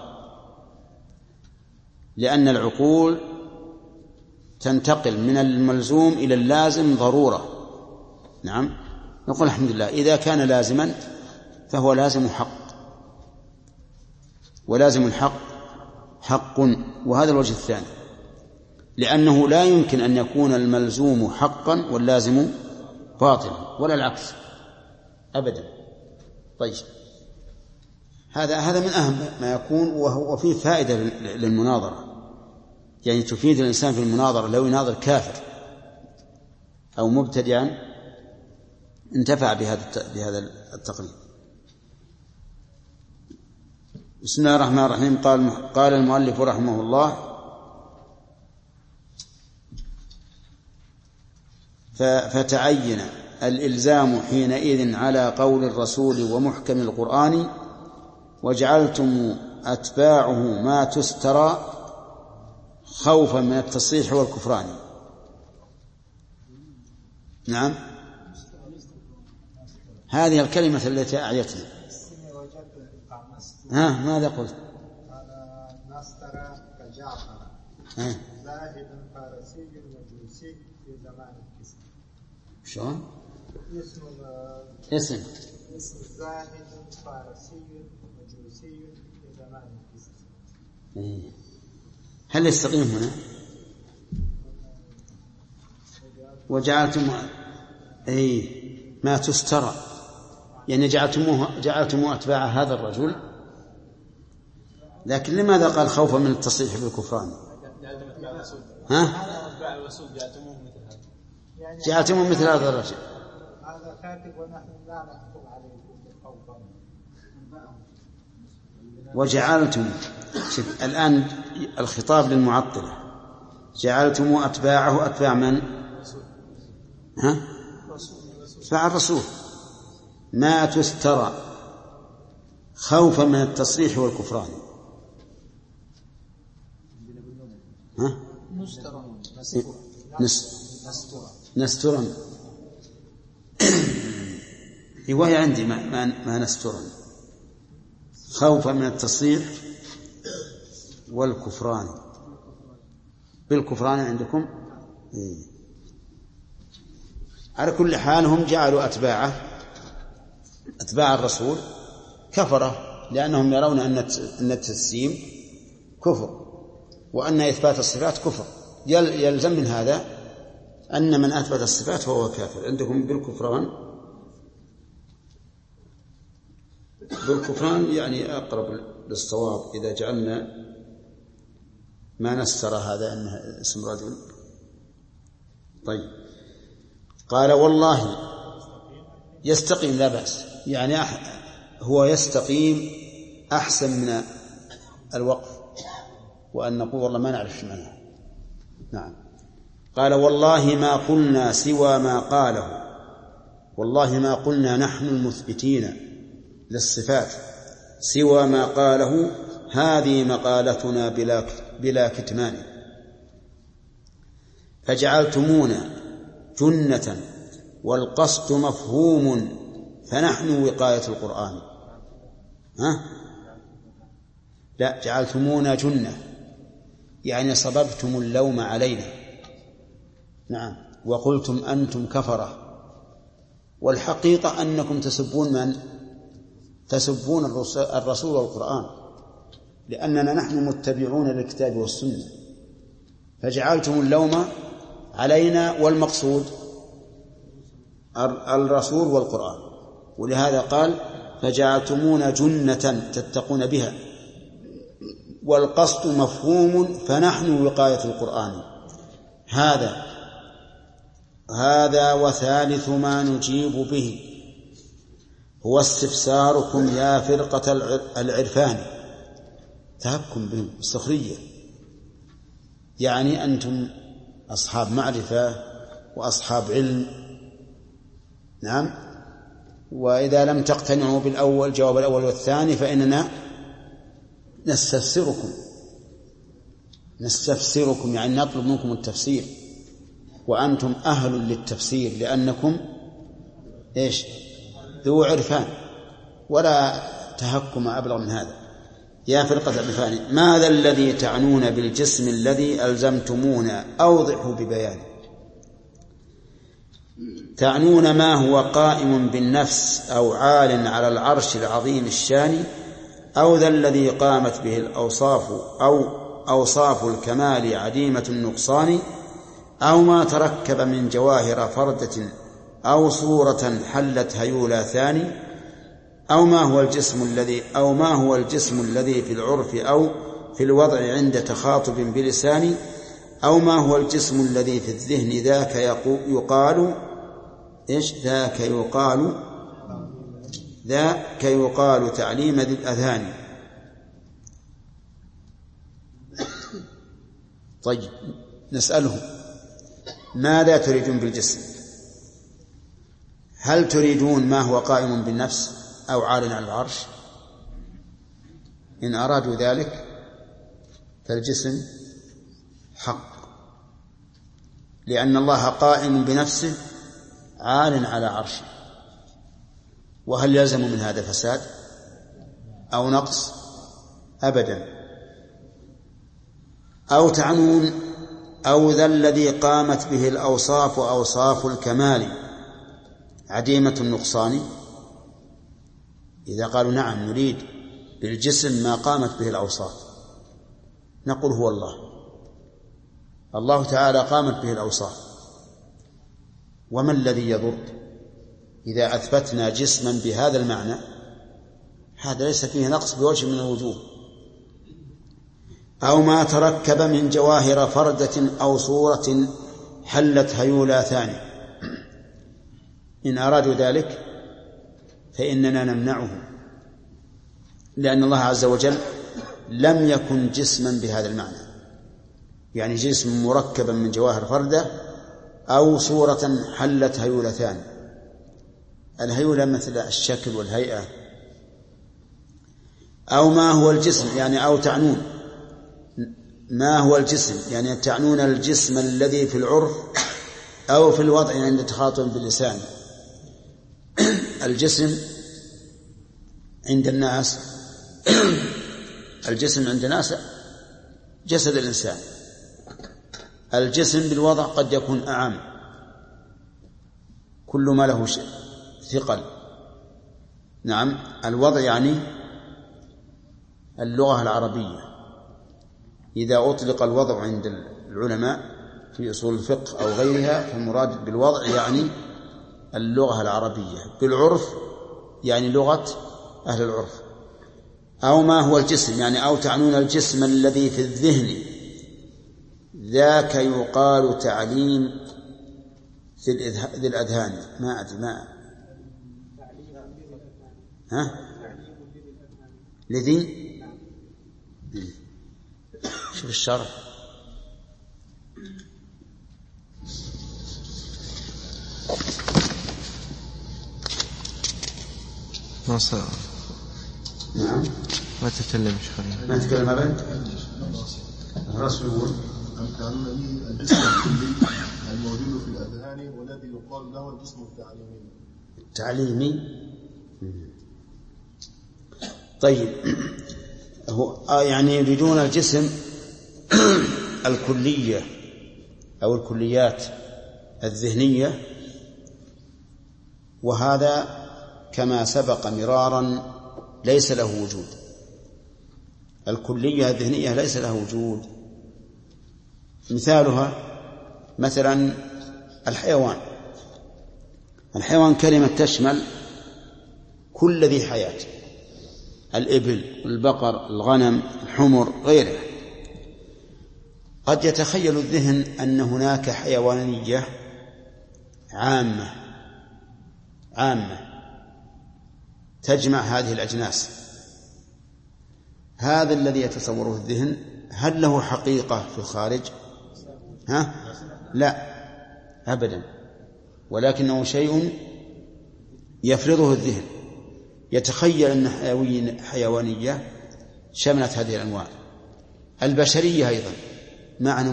لأن العقول تنتقل من الملزوم إلى اللازم ضرورة. نعم، نقول الحمد لله إذا كان لازما فهو لازم حق، ولازم الحق حق، وهذا الوجه الثاني، لأنه لا يمكن أن يكون الملزوم حقا واللازم باطلا ولا العكس أبدا. طيب هذا من أهم ما يكون، وفيه فائدة للمناظرة، يعني تفيد الإنسان في المناظرة. لو يناظر كافر أو مبتدعا انتفع بهذا التقريب. بسم الله الرحمن الرحيم. قال المؤلف رحمه الله: فتعين الإلزام حينئذ على قول الرسول ومحكم القرآن، وجعلتم أتباعه ما تسترى خوفا من التصحيح والكفران. نعم، هذه الكلمة التي أعيتنا. ماذا قلت؟ نسترى كجعفر زاهد فارسي مجوسي في زمان الكسر. شلون؟ اسم زاهد فارسي مجوسي في زمان الكسر. هل يستقيم هنا؟ وجعلتم ما تسترى، يعني جعلتم أتباع هذا الرجل، لكن لماذا قال خوفا من التصحيح بالكفران؟ جعلتموه مثل هذا الرجل. هذا كاتب ونحن لا نحكم عليه خوفا. وجعلتم، الآن الخطاب للمعطلة، جعلتم أتباعه أتباع من؟ أتباع الرسول ما تسترى خوفا من التصريح والكفران. نسترا وهي عندي ما نسترا خوفا من التصريح والكفران. بالكفران عندكم على كل حال هم جعلوا أتباع الرسول كفرة، لأنهم يرون أن التجسيم كفر وأن إثبات الصفات كفر. يلزم من هذا أن من أثبت الصفات فهو كافر. عندكم بالكفران يعني أقرب للصواب إذا جعلنا ما نستر هذا أنه اسم رجل. طيب، قال والله يستقيم لا بأس، يعني هو يستقيم أحسن من الوقف وأن نقول والله ما نعرف معناه. نعم. قال والله ما قلنا سوى ما قاله، والله ما قلنا نحن المثبتين للصفات سوى ما قاله، هذه مقالتنا بلا كتمان. فجعلتمونا جنة والقصد مفهوم، فنحن وقاية القرآن. لا، جعلتمونا جنة يعني صببتم اللوم علينا. نعم، وقلتم أنتم كفرة، والحقيقة أنكم تسبون من؟ تسبون الرسول والقرآن، لأننا نحن متبعون للكتاب والسنة، فجعلتم اللوم علينا والمقصود الرسول والقرآن. ولهذا قال فجعلتمون جنة تتقون بها، والقصد مفهوم، فنحن وقاية القرآن. هذا وثالث ما نجيب به هو استفساركم يا فرقة العرفان. تهكم بهم السخرية، يعني أنتم أصحاب معرفة وأصحاب علم، نعم، وإذا لم تقتنعوا بالأول جواب الأول والثاني فإننا نستفسركم، يعني نطلب منكم التفسير، وأنتم أهل للتفسير لأنكم إيش؟ ذو عرفان، ولا تهكم أبلغ من هذا. يا فرقة العرفان ماذا الذي تعنون بالجسم الذي ألزمتمونا؟ أوضحوا ببيان. تعنون ما هو قائم بالنفس أو عال على العرش العظيم الشان، أو ذا الذي قامت به الأوصاف أو أوصاف الكمال عديمة النقصان، أو ما تركب من جواهر فردة أو صورة حلت هيولا ثاني، أو ما هو الجسم الذي في العرف أو في الوضع عند تخاطب بلسان، أو ما هو الجسم الذي في الذهن ذاك يقال إيش؟ ذاك يقال تعليم ذي الأذهان. طيب نسأله ماذا تريدون بالجسم؟ هل تريدون ما هو قائم بالنفس أو عال على العرش؟ إن أرادوا ذلك فالجسم حق، لأن الله قائم بنفسه عال على عرشه. وهل يلزم من هذا فساد أو نقص؟ أبدا. أو تعنون أو ذا الذي قامت به الأوصاف أوصاف الكمال عديمة النقصان. إذا قالوا نعم نريد بالجسم ما قامت به الأوصاف، نقول هو الله تعالى قامت به الأوصاف. وما الذي يضر إذا أثبتنا جسما بهذا المعنى؟ هذا ليس فيه نقص بوجه من الوجوه. أو ما تركب من جواهر فردة أو صورة حلت هيولا ثاني. إن أرادوا ذلك فإننا نمنعه، لأن الله عز وجل لم يكن جسما بهذا المعنى، يعني جسم مركبا من جواهر فردة أو صورة حلت هيولا ثاني. الهيولة مثل الشكل والهيئة. أو ما هو الجسم، يعني أو تعنون ما هو الجسم، يعني تعنون الجسم الذي في العرف أو في الوضع عند تخاطب باللسان. الجسم عند الناس جسد الإنسان. الجسم بالوضع قد يكون أعم، كل ما له ثقل. نعم، الوضع يعني اللغة العربية. إذا أطلق الوضع عند العلماء في أصول الفقه أو غيرها فالمراد بالوضع يعني اللغة العربية، بالعرف يعني لغة أهل العرف. أو ما هو الجسم، يعني أو تعنون الجسم الذي في الذهن ذاك يقال تعليم ذي الأذهان. ما أدري لذي شوف الشرح. نعم ما تتكلم شخصيا، ما تتكلم أبدا. الرسول يقول تعلم الجسم الكلي الموجود في الأذهان والذي يقال له الجسم التعليمي. طيب هو يعني يريدون الجسم الكلية أو الكليات الذهنية، وهذا كما سبق مرارا ليس له وجود. الكلية الذهنية ليس له وجود. مثالها مثلا الحيوان كلمة تشمل كل ذي حياة، الإبل، البقر، الغنم، الحمر، غيره. قد يتخيل الذهن أن هناك حيوانية عامة تجمع هذه الأجناس. هذا الذي يتصوره الذهن هل له حقيقة في الخارج؟ لا أبدا، ولكنه شيء يفرضه الذهن. يتخيل أن حيوانية شملت هذه الأنواع. البشرية أيضا معنى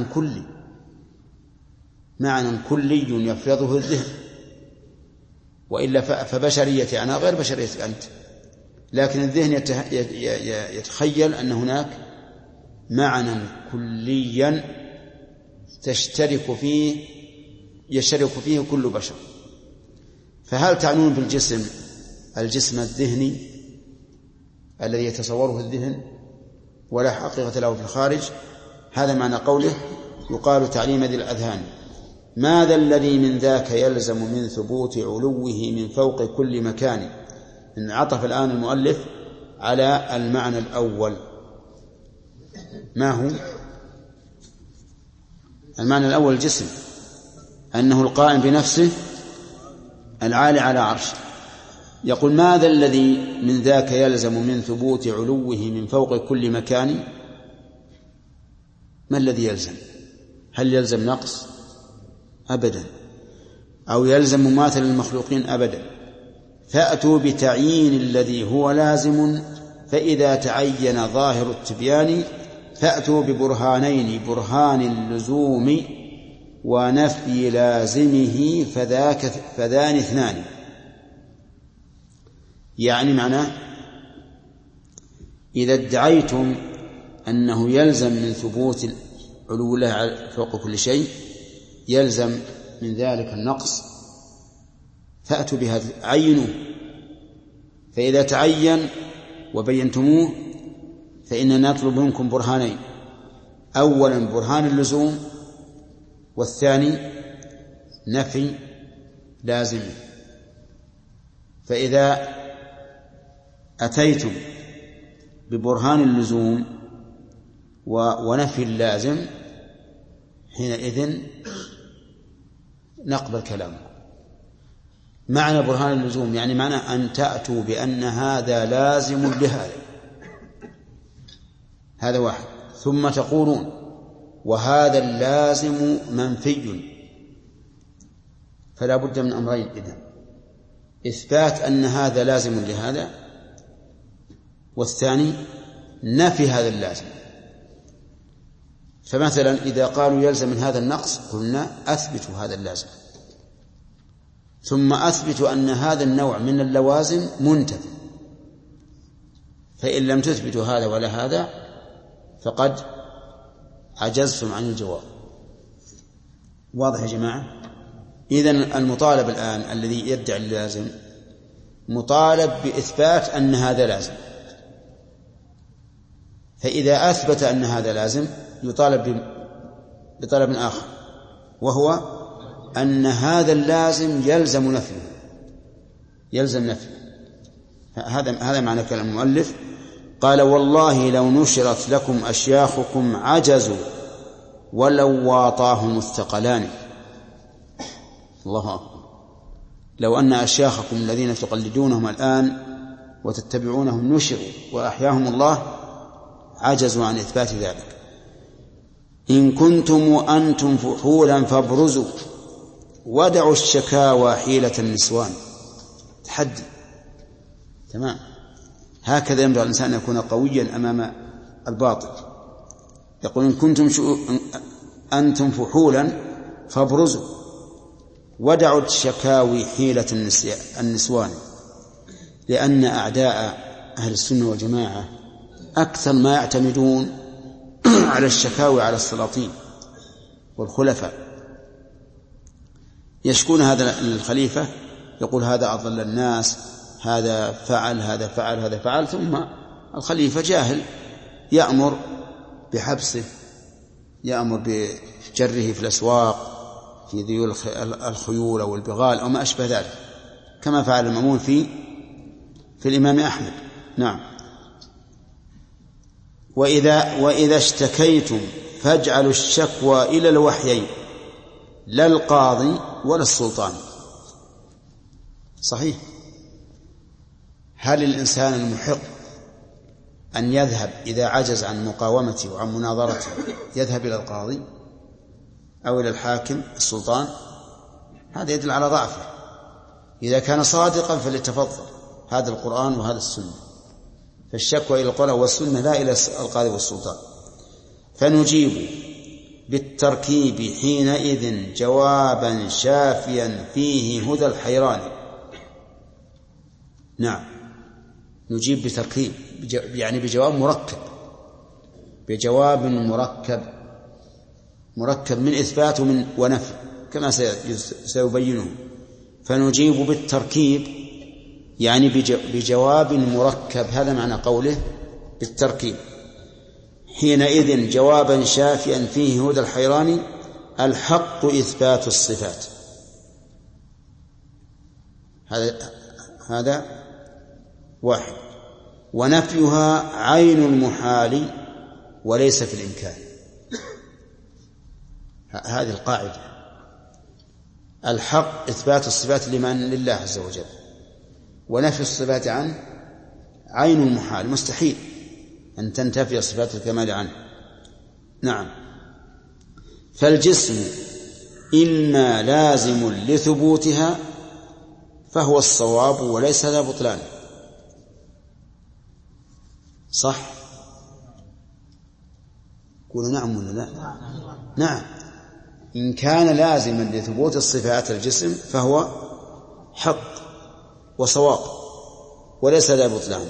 كلي يفرضه الذهن، وإلا فبشرية أنا غير بشرية أنت، لكن الذهن يتخيل أن هناك معنى كليا يشترك فيه كل بشر. فهل تعنون بالجسم الجسم الذهني الذي يتصوره الذهن ولا حقيقة له في الخارج؟ هذا معنى قوله يقال تعليم ذي الأذهان. ماذا الذي من ذاك يلزم من ثبوت علوه من فوق كل مكان؟ انعطف الآن المؤلف على المعنى الأول. ما هو المعنى الأول؟ الجسم، أنه القائم بنفسه العالي على عرشه. يقول ماذا الذي من ذاك يلزم من ثبوت علوه من فوق كل مكان؟ ما الذي يلزم؟ هل يلزم نقص؟ أبدا. أو يلزم مماثل للمخلوقين؟ أبدا. فأتوا بتعيين الذي هو لازم، فإذا تعين ظاهر التبيان فأتوا ببرهانين، برهان اللزوم ونفي لازمه فذان اثنان. يعني معناه إذا ادعيتم أنه يلزم من ثبوت علو الله فوق كل شيء يلزم من ذلك النقص، فأتوا بهذا عينوه. فإذا تعين وبينتموه فإننا نطلب منكم برهانين: أولا برهان اللزوم، والثاني نفي لازمه. فإذا أتيتم ببرهان اللزوم ونفي اللازم حينئذ نقبل كلامكم. معنى برهان اللزوم يعني معنى أن تأتوا بأن هذا لازم لهذا، هذا واحد، ثم تقولون وهذا اللازم منفي. فلا بد من أمرين إذن: إثبات أن هذا لازم لهذا، والثاني نفي هذا اللازم. فمثلا إذا قالوا يلزم من هذا النقص قلنا أثبتوا هذا اللازم، ثم أثبتوا أن هذا النوع من اللوازم منتفي. فإن لم تثبتوا هذا ولا هذا فقد عجزتم عن الجواب. واضح يا جماعة؟ إذن المطالب الآن الذي يدعي اللازم مطالب بإثبات أن هذا لازم، فإذا أثبت أن هذا لازم يطالب بطلب آخر، وهو أن هذا اللازم يلزم نفيه. هذا معنى كلام المؤلف. قال: والله لو نشرت لكم أشياخكم عجزوا ولو واطاهم الثقلان. الله أكبر. لو أن أشياخكم الذين تقلدونهم الآن وتتبعونهم نشروا وأحياهم الله عجزوا عن إثبات ذلك. إن كنتم أنتم فحولا فابرزوا ودعوا الشكاوى حيلة النسوان. تحدي تمام. هكذا ينبغي الإنسان أن يكون قويا أمام الباطل. يقول: إن كنتم أنتم فحولا فابرزوا ودعوا الشكاوى حيلة النسوان. لأن أعداء أهل السنة والجماعة أكثر ما يعتمدون على الشكاوى على السلاطين والخلفاء. يشكون هذا للخليفة، يقول هذا أضل الناس، هذا فعل هذا فعل هذا فعل، ثم الخليفة جاهل يأمر بحبسه، يأمر بجره في الأسواق في ذيول الخيول أو البغال أو ما أشبه ذلك، كما فعل المأمون في الإمام أحمد. نعم. وإذا اشتكيتم فاجعلوا الشكوى إلى الوحيين لا القاضي ولا السلطان. صحيح. هل الإنسان المحق أن يذهب إذا عجز عن مقاومته وعن مناظرته يذهب إلى القاضي أو إلى الحاكم السلطان؟ هذا يدل على ضعفه. إذا كان صادقا فليتفضل، هذا القرآن وهذا السنة، فالشكوى إلى القرآن والسنة لا إلى القاضي والسلطان. فنجيب بالتركيب حينئذ جوابا شافيا فيه هدى الحيران. نعم، نجيب بتركيب يعني بجواب مركب، بجواب مركب من إثبات ومن ونفي كما سيبينه. فنجيب بالتركيب يعني بجواب مركب، هذا معنى قوله بالتركيب. حينئذ جوابا شافيا فيه هدى الحيران. الحق إثبات الصفات، هذا واحد، ونفيها عين المحال وليس في الإمكان. هذه القاعدة. الحق إثبات الصفات لمن؟ لله عز وجل، ونفي الصفات عنه عين المحال، مستحيل أن تنتفي صفات الكمال عنه. نعم. فالجسم إما لازم لثبوتها فهو الصواب وليس ذا بطلان. صح؟ قولوا نعم ولا لا؟ نعم. إن كان لازما لثبوت الصفات الجسم فهو حق وصواب وليس ذا بطلان،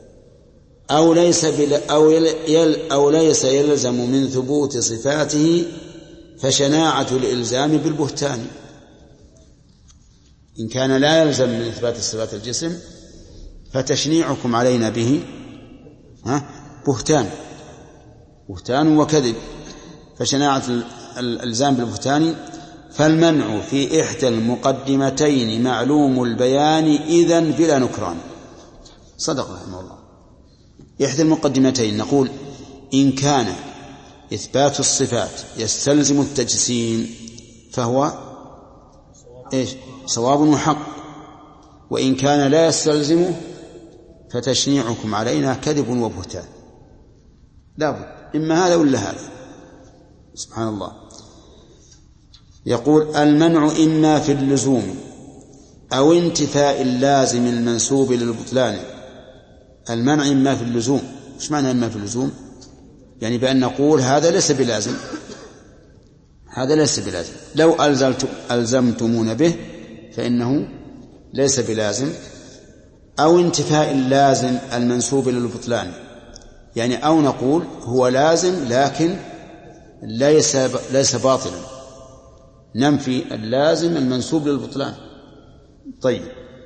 أو ليس يلزم من ثبوت صفاته فشناعة الإلزام بالبهتان. إن كان لا يلزم من إثبات الصفات الجسم فتشنيعكم علينا به بهتان وكذب، فشناعة الإلزام بالبهتان. فالمنع في إحدى المقدمتين معلوم البيان إذن بلا نكران. صدق رحمه الله. إحدى المقدمتين نقول إن كان إثبات الصفات يستلزم التجسيم فهو صواب وحق، وإن كان لا يستلزمه فتشنيعكم علينا كذب وبهتان. لا بد إما هذا ولا هذا. سبحان الله. يقول المنع إما في اللزوم أو انتفاء اللازم المنسوب للبطلان. المنع إما في اللزوم. إيش معنى إما في اللزوم؟ يعني بأن نقول هذا ليس بلازم، هذا ليس بلازم، لو ألزمتمون به فإنه ليس بلازم. أو انتفاء اللازم المنسوب للبطلان، يعني أو نقول هو لازم لكن ليس باطلا، ننفي اللازم المنسوب للبطلان. طيب،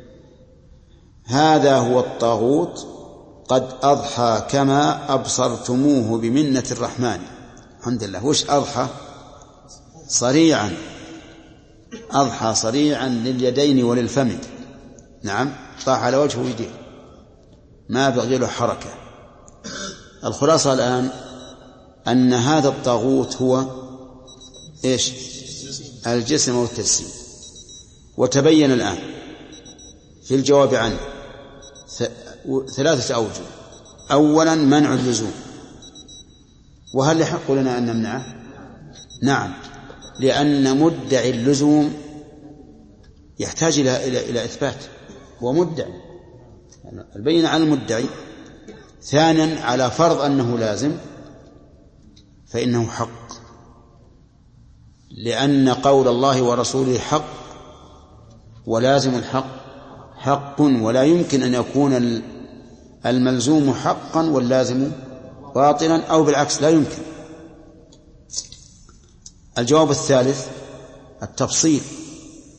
هذا هو الطاغوت قد أضحى كما أبصرتموه بمنة الرحمن. الحمد لله. وش أضحى؟ صريعا، أضحى صريعا لليدين وللفم. نعم، طاح على وجهه ويديه ما بغي له حركة. الخلاصة الآن أن هذا الطاغوت هو إيش؟ الجسم والتجسيم. وتبين الآن في الجواب عنه 3 أوجه. أولا منع اللزوم. وهل يحق لنا أن نمنعه؟ نعم، لأن مدعي اللزوم يحتاج إلى إثبات، ومدعي البينة على المدعي. ثانيا على فرض أنه لازم فإنه حق، لأن قول الله ورسوله حق، ولازم الحق حق، ولا يمكن أن يكون الملزوم حقا واللازم باطلا، أو بالعكس لا يمكن. الجواب الثالث التفصيل.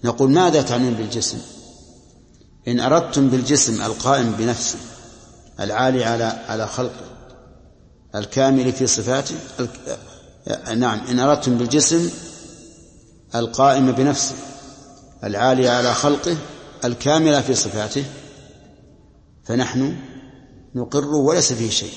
نقول ماذا تعنون بالجسم؟ إن أردتم بالجسم القائم بنفسه العالي على خلقه الكامل في صفاته نعم، إن أردتم بالجسم القائم بنفسه العالي على خلقه الكامل في صفاته فنحن نقر وليس فيه شيء،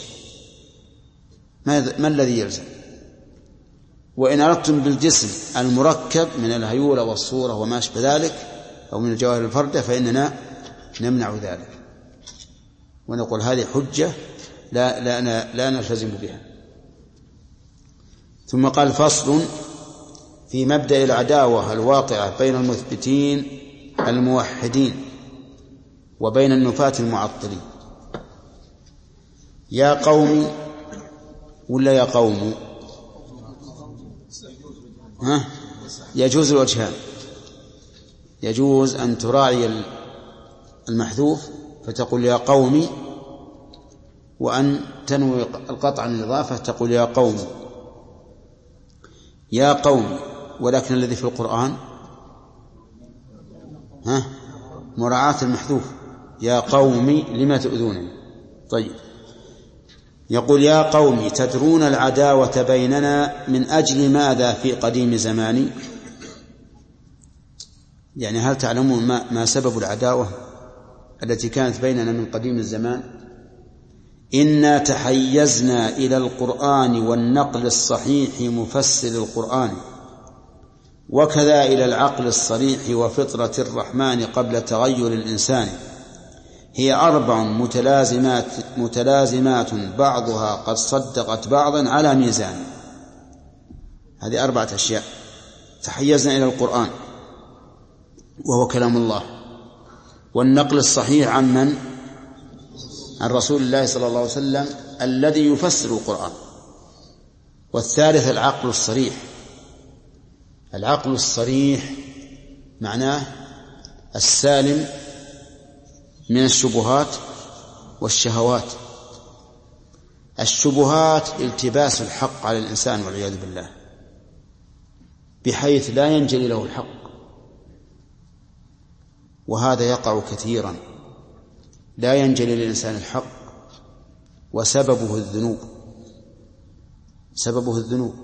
ما الذي يلزم؟ وإن أردتم بالجسم المركب من الهيولة والصورة وما أشبه ذلك أو من الجواهر الفردة فإننا نمنع ذلك ونقول هذه حجة لا نلتزم بها. ثم قال فصل في مبدأ العداوة الواقعة بين المثبتين الموحدين وبين النفاة المعطلين. يا قوم ولا يا قوم؟ يجوز الوجهان، يجوز أن تراعي المحذوف فتقول يا قومي، وأن تنوي القطع عن الإضافة تقول يا قوم يا قوم. ولكن الذي في القرآن مراعاة المحذوف يا قومي لما تؤذونني. طيب يقول يا قوم تدرون العداوة بيننا من أجل ماذا في قديم زماني؟ يعني هل تعلمون ما سبب العداوة التي كانت بيننا من قديم الزمان؟ إنا تحيزنا إلى القرآن والنقل الصحيح مفسر القرآن وكذا إلى العقل الصريح وفطرة الرحمن قبل تغير الإنسان. هي 4 متلازمات بعضها قد صدقت بعضا على ميزان. هذه 4 أشياء. تحيزنا إلى القرآن وهو كلام الله، والنقل الصحيح عن من؟ عن رسول الله صلى الله عليه وسلم الذي يفسر القرآن. والثالث العقل الصريح. العقل الصريح معناه السالم من الشبهات والشهوات. الشبهات التباس الحق على الإنسان والعياذ بالله بحيث لا ينجلي له الحق، وهذا يقع كثيرا، لا ينجلي للإنسان الحق وسببه الذنوب. سببه الذنوب.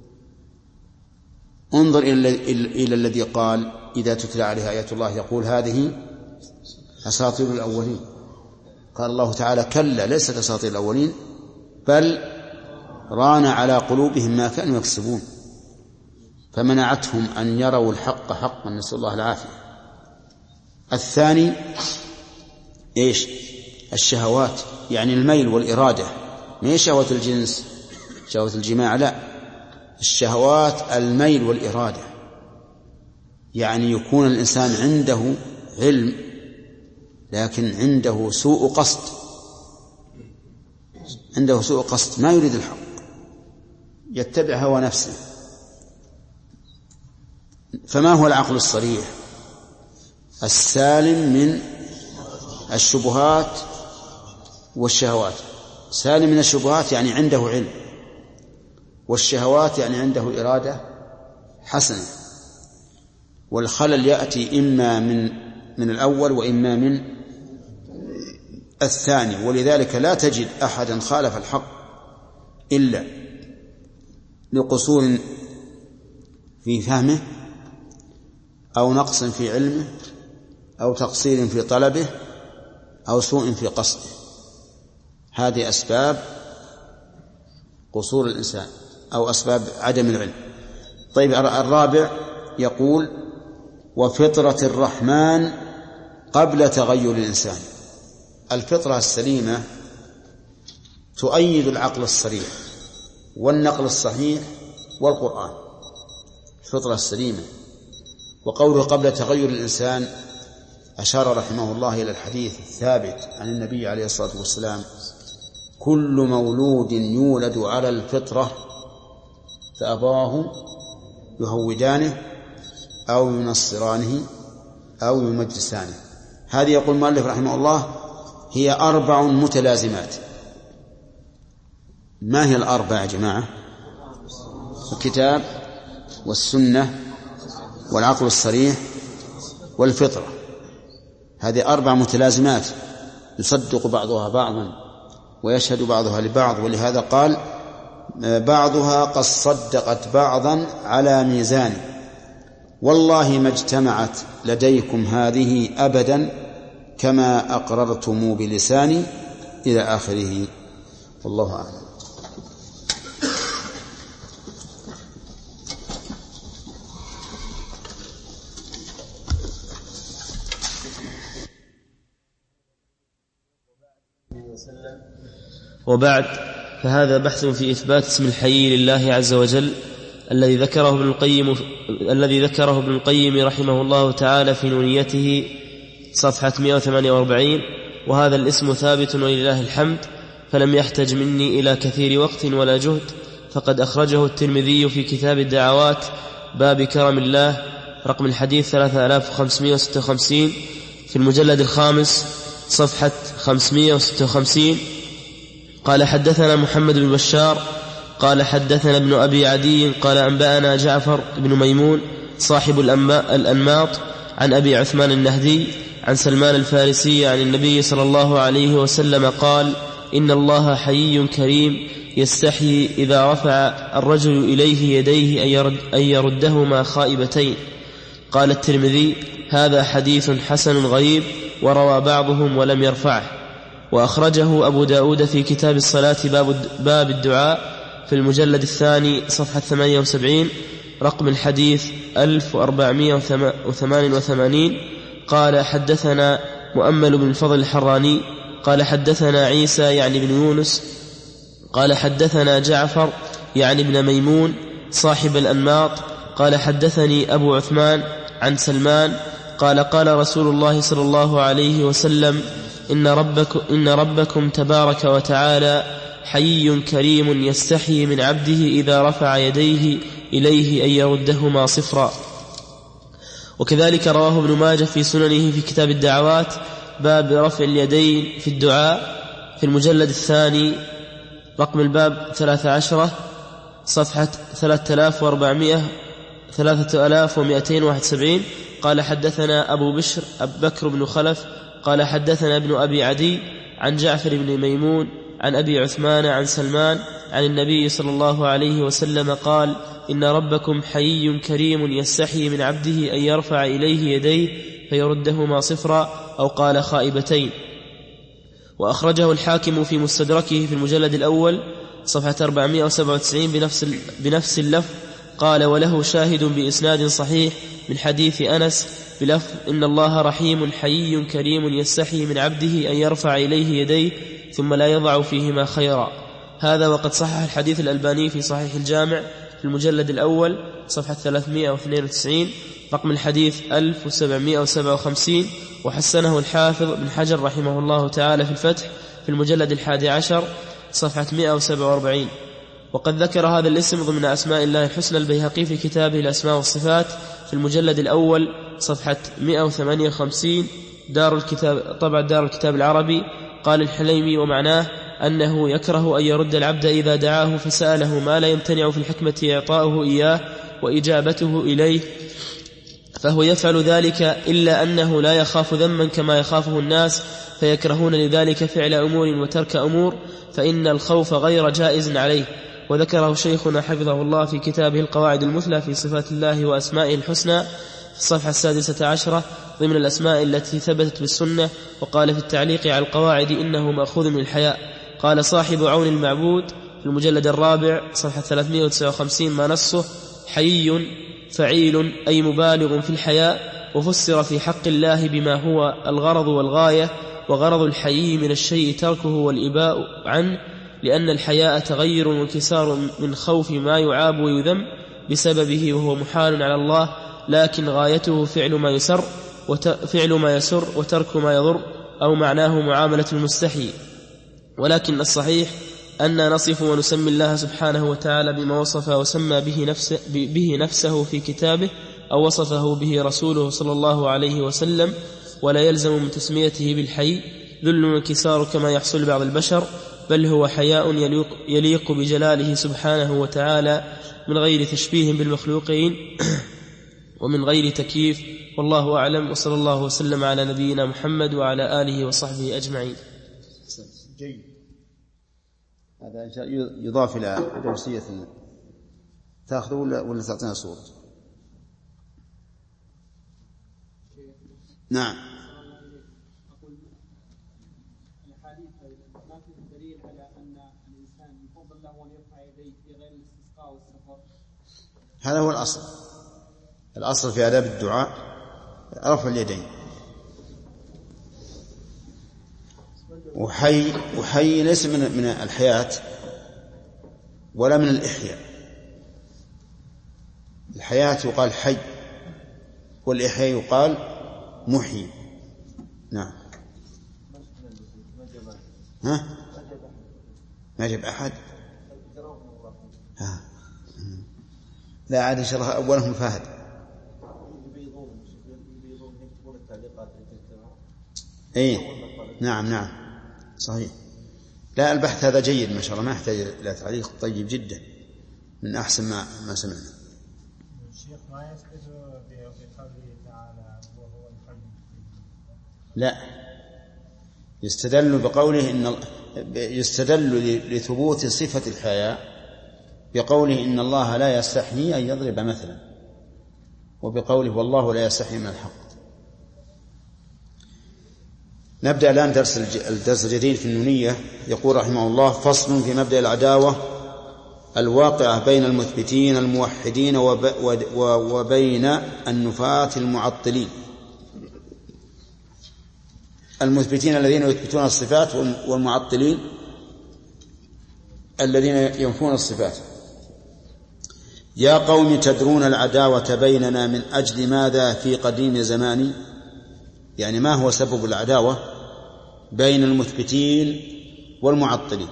انظر إلى الذي قال إذا تتلى عليه آيات الله يقول هذه أساطير الأولين. قال الله تعالى كلا ليست أساطير الأولين بل ران على قلوبهم ما كانوا يكسبون فمنعتهم أن يروا الحق حقا، نسأل الله العافية. الثاني إيش؟ الشهوات، يعني الميل والإرادة، ما هي شهوة الجنس شهوة الجماع، لا، الشهوات الميل والإرادة، يعني يكون الإنسان عنده علم لكن عنده سوء قصد، عنده سوء قصد، ما يريد الحق، يتبع هوى نفسه. فما هو العقل الصريح؟ السالم من الشبهات والشهوات. سالم من الشبهات يعني عنده علم، والشهوات يعني عنده إرادة حسنة. والخلل يأتي إما من الأول وإما من الثاني، ولذلك لا تجد أحدا خالف الحق إلا لقصور في فهمه أو نقص في علمه أو تقصير في طلبه أو سوء في قصده. هذه أسباب قصور الإنسان أو أسباب عدم العلم. طيب الرابع يقول وفطرة الرحمن قبل تغير الإنسان. الفطرة السليمة تؤيد العقل الصريح والنقل الصحيح والقرآن، الفطرة السليمة. وقوله قبل تغير الإنسان أشار رحمه الله إلى الحديث الثابت عن النبي عليه الصلاة والسلام كل مولود يولد على الفطرة فأبواه يهودانه أو ينصرانه أو يمجسانه. هذه يقول المؤلف رحمه الله هي 4 متلازمات. ما هي ال4 يا جماعة؟ الكتاب والسنة والعقل الصريح والفطرة. هذه 4 متلازمات يصدق بعضها بعضا ويشهد بعضها لبعض، ولهذا قال بعضها قد صدقت بعضا على ميزان، والله ما اجتمعت لديكم هذه أبدا كما أقررتم بلساني إلى آخره. والله أعلم. وبعد، فهذا بحث في إثبات اسم الحي لله عز وجل الذي ذكره ابن القيم رحمه الله تعالى في نونيته صفحة 148. وهذا الاسم ثابت ولله الحمد، فلم يحتج مني إلى كثير وقت ولا جهد، فقد أخرجه الترمذي في كتاب الدعوات باب كرم الله رقم الحديث 3556 في المجلد الخامس صفحة 556. قال حدثنا محمد بن بشار قال حدثنا ابن أبي عدي قال أنبأنا جعفر بن ميمون صاحب الأنماط عن أبي عثمان النهدي عن سلمان الفارسي عن النبي صلى الله عليه وسلم قال: إن الله حيي كريم يستحيي إذا رفع الرجل إليه يديه أن يردهما خائبتين. قال الترمذي: هذا حديث حسن غريب، وروى بعضهم ولم يرفعه. وأخرجه أبو داود في كتاب الصلاة باب الدعاء في المجلد الثاني صفحة 78 رقم الحديث 1488. قال حدثنا مؤمل بن الفضل الحراني قال حدثنا عيسى يعني بن يونس قال حدثنا جعفر يعني بن ميمون صاحب الأنماط قال حدثني أبو عثمان عن سلمان قال: قال رسول الله صلى الله عليه وسلم: إن ربكم تبارك وتعالى حيي كريم يستحيي من عبده إذا رفع يديه إليه أن يردهما صفرا. وكذلك رواه ابن ماجه في سننه في كتاب الدعوات باب رفع اليدين في الدعاء في المجلد الثاني رقم الباب 13 صفحة 3271. قال حدثنا أبو بشر بكر بن خلف قال حدثنا ابن أبي عدي عن جعفر بن ميمون عن أبي عثمان عن سلمان عن النبي صلى الله عليه وسلم قال: إن ربكم حيي كريم يستحيي من عبده أن يرفع إليه يديه فيردهما صفرا، أو قال خائبتين. وأخرجه الحاكم في مستدركه في المجلد الأول صفحة 497 بنفس اللفظ. قال: وله شاهد بإسناد صحيح من حديث أنس بلفظ: إن الله رحيم حيي كريم يستحيي من عبده أن يرفع إليه يديه ثم لا يضع فيهما خيرا. هذا وقد صحح الحديث الألباني في صحيح الجامع في المجلد الأول صفحة 392 رقم الحديث 1757، وحسنه الحافظ بن حجر رحمه الله تعالى في الفتح في المجلد 11 صفحة 147. وقد ذكر هذا الاسم ضمن أسماء الله الحسنى البيهقي في كتابه الأسماء والصفات في المجلد الأول صفحة 158 طبع دار الكتاب العربي. قال الحليمي: ومعناه أنه يكره أن يرد العبد إذا دعاه فسأله ما لا يمتنع في الحكمة إعطاؤه إياه وإجابته إليه، فهو يفعل ذلك، إلا أنه لا يخاف ذما كما يخافه الناس، فيكرهون لذلك فعل أمور وترك أمور، فإن الخوف غير جائز عليه. وذكره شيخنا حفظه الله في كتابه القواعد المثلى في صفات الله وأسمائه الحسنى في الصفحة 16 ضمن الأسماء التي ثبتت بالسنة. وقال في التعليق على القواعد: إنه مأخوذ من الحياء. قال صاحب عون المعبود في المجلد الرابع صفحة 359 ما نصه: حيي فعيل أي مبالغ في الحياء. وفسر في حق الله بما هو الغرض والغاية، وغرض الحيي من الشيء تركه والإباء عنه، لأن الحياء تغير وانكسار من خوف ما يعاب ويذم بسببه، وهو محال على الله، لكن غايته فعل ما يسر وترك ما يضر، أو معناه معاملة المستحي. ولكن الصحيح أن نصف ونسمي الله سبحانه وتعالى بما وصف وسمى به نفسه في كتابه، أو وصفه به رسوله صلى الله عليه وسلم، ولا يلزم من تسميته بالحي ذل وانكسار كما يحصل بعض البشر، بل هو حياء يليق بجلاله سبحانه وتعالى من غير تشبيه بالمخلوقين ومن غير تكييف والله أعلم، وصلى الله وسلم على نبينا محمد وعلى آله وصحبه أجمعين. جيد. هذا يضاف إلى درسية تأخذه ولا تعطينا صورة؟ نعم. أقول الحديث ما فيه دليل على أن الإنسان يفضل له أن يرفع يديه في غير الاستسقاء والسفر. هذا هو الأصل. الأصل في آداب الدعاء رفع اليدين. وحي ليس من الحياة ولا من الإحياء. الحياة يقال حي، والإحياء يقال محيي. نعم. ها؟ ما جاب أحد؟ ها. لا عاد إن شاء الله أولهم فهد. إيه نعم صحيح. لا البحث هذا جيد ما شاء الله، ما يحتاج إلى تعليق، طيب جدا، من أحسن ما سمعنا. الشيخ ما يستدل بقوله تعالى وهو الحي. لا، يستدل بقوله يستدل لثبوت صفة الحياء بقوله إن الله لا يستحيي أن يضرب مثلا، وبقوله والله لا يستحيي من الحق. نبدأ الآن الدرس الجديد في النونية. يقول رحمه الله: فصل في مبدأ العداوة الواقعة بين المثبتين الموحدين وبين النفاة المعطلين. المثبتين الذين يثبتون الصفات، والمعطلين الذين ينفون الصفات. يا قوم تدرون العداوة بيننا من أجل ماذا في قديم زمان؟ يعني ما هو سبب العداوة بين المثبتين والمعطلين؟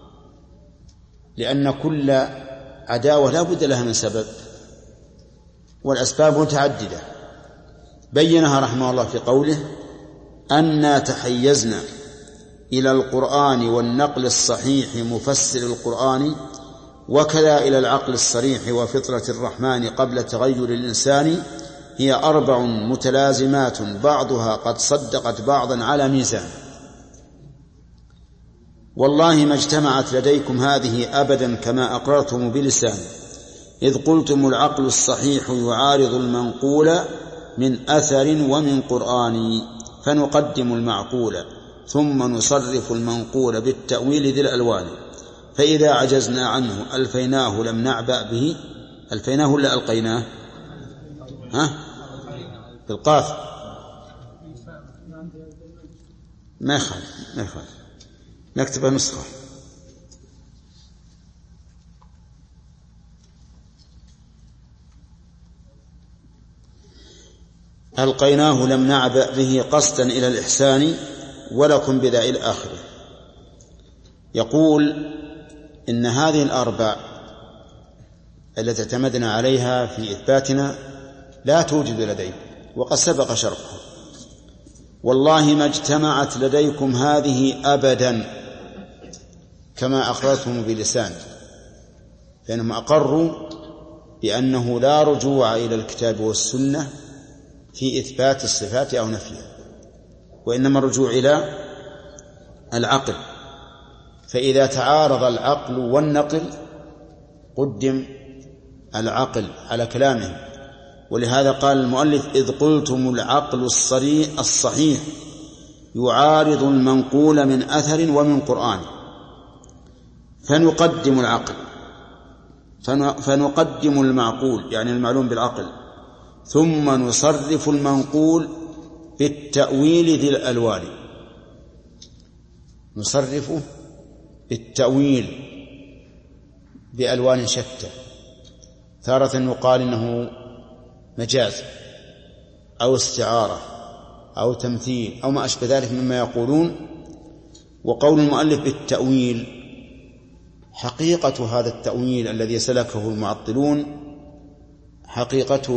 لأن كل عداوة لا بد لها من سبب، والأسباب متعددة بينها رحمه الله في قوله: أنا تحيزنا إلى القرآن والنقل الصحيح مفسر القرآن، وكذا إلى العقل الصريح وفطرة الرحمن قبل تغير الإنسان، هي 4 متلازمات بعضها قد صدقت بعضا على ميزان. والله ما اجتمعت لديكم هذه أبدا كما أقررتم بلسان، إذ قلتم العقل الصحيح يعارض المنقول من أثر ومن قرآن، فنقدم المعقول ثم نصرف المنقول بالتأويل ذي الألوان، فإذا عجزنا عنه ألفيناه لم نعبأ به. ألفيناه ولا ألقيناه؟ بالقاف. ما يخالف نكتبها نسخة. ألقيناه لم نعبأ به قصدا إلى الإحسان، ولكم بذا إلى آخره. يقول إن هذه الأربع التي اعتمدنا عليها في إثباتنا لا توجد لديكم، وقد سبق شرحها. والله ما اجتمعت لديكم هذه أبدا كما أقررتم بلسان، لأنهم أقروا بأنه لا رجوع إلى الكتاب والسنة في إثبات الصفات أو نفيها، وإنما الرجوع إلى العقل. فإذا تعارض العقل والنقل قدم العقل على كلامه، ولهذا قال المؤلف: إذ قلتم العقل الصحيح يعارض المنقول من أثر ومن قرآن، فنقدم العقل، فنقدم المعقول يعني المعلوم بالعقل، ثم نصرف المنقول بالتأويل ذي الألوان. نصرفه بالتأويل بألوان شتى، تارة يقال إنه مجاز أو استعارة أو تمثيل أو ما أشبه ذلك مما يقولون. وقول المؤلف بالتأويل، حقيقة هذا التأويل الذي سلكه المعطلون حقيقته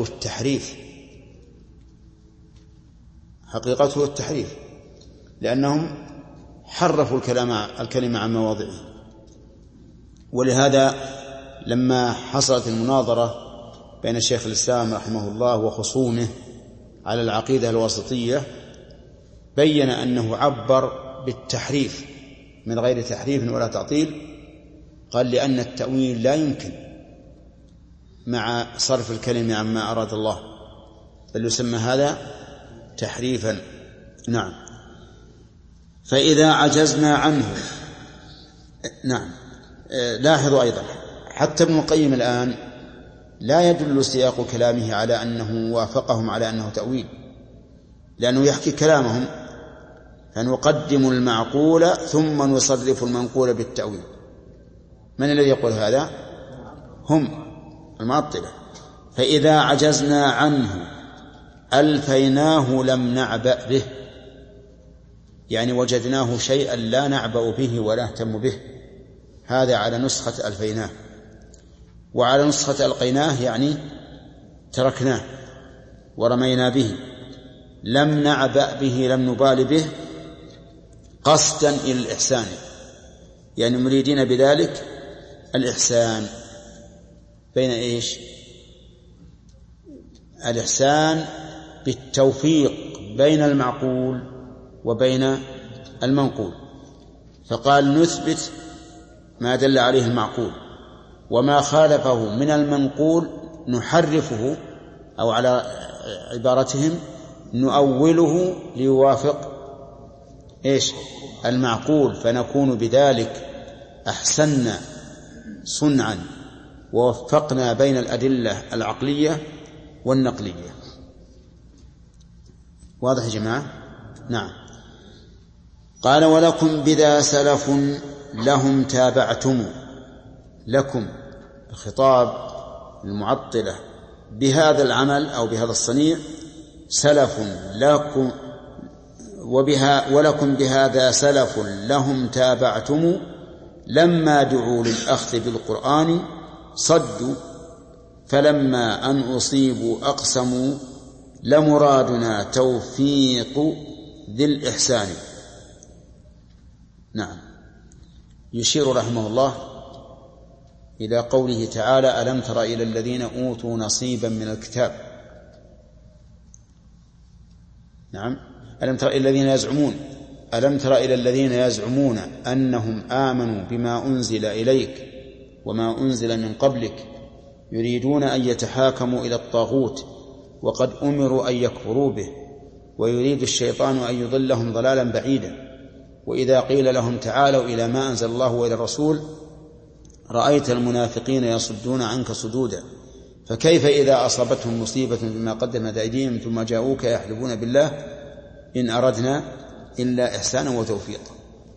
التحريف، لأنهم حرفوا الكلمة عن مواضعه. ولهذا لما حصلت المناظرة بين الشيخ الإسلام رحمه الله وخصومه على العقيدة الوسطية بين أنه عبر بالتحريف من غير تحريف ولا تعطيل. قال لأن التأويل لا يمكن مع صرف الكلمة عما أراد الله، بل يسمى هذا تحريفا. نعم. فإذا عجزنا عنه. نعم. لاحظوا أيضا حتى ابن القيم الآن لا يدل سياق كلامه على أنه وافقهم على أنه تأويل، لأنه يحكي كلامهم فنقدم المعقول ثم نصرف المنقول بالتأويل. من الذي يقول هذا؟ هم المعطلة. فإذا عجزنا عنه ألفيناه لم نعبأ به، يعني وجدناه شيئا لا نعبأ به ولا نهتم به. هذا على نسخة ألفيناه، وعلى نسخة ألقيناه يعني تركناه ورمينا به. لم نعبأ به لم نبال به قصدا إلى الإحسان، يعني مريدين بذلك الإحسان. بين إيش؟ الإحسان بالتوفيق بين المعقول وبين المنقول. فقال نثبت ما دل عليه المعقول، وما خالفه من المنقول نحرفه، أو على عبارتهم نؤوله ليوافق إيش؟ المعقول، فنكون بذلك أحسننا صنعا ووفقنا بين الأدلة العقلية والنقلية. واضح يا جماعة؟ نعم. قال ولكم بذا سلف لهم تابعتم. لكم الخطاب المعطلة بهذا العمل أو بهذا الصنيع سلف لكم، ولكم بهذا سلف لهم تابعتم. لما دعوا للأخذ بالقرآن صدوا، فلما أن أصيبوا أقسموا لمرادنا توفيق ذي الإحسان. نعم. يشير رحمه الله إلى قوله تعالى ألم تر إلى الذين أوتوا نصيبا من الكتاب. نعم. ألم تر إلى الذين يزعمون أنهم آمنوا بما أنزل إليك وما أنزل من قبلك يريدون أن يتحاكموا إلى الطاغوت وقد أمروا أن يكفروا به ويريد الشيطان أن يضلهم ضلالا بعيدا. وإذا قيل لهم تعالوا إلى ما أنزل الله وإلى الرسول رأيت المنافقين يصدون عنك صدودا. فكيف إذا أصابتهم مصيبة بما قدمت أيديهم ثم جاءوك يحلفون بالله إن أردنا إلا إحسانا وتوفيقا.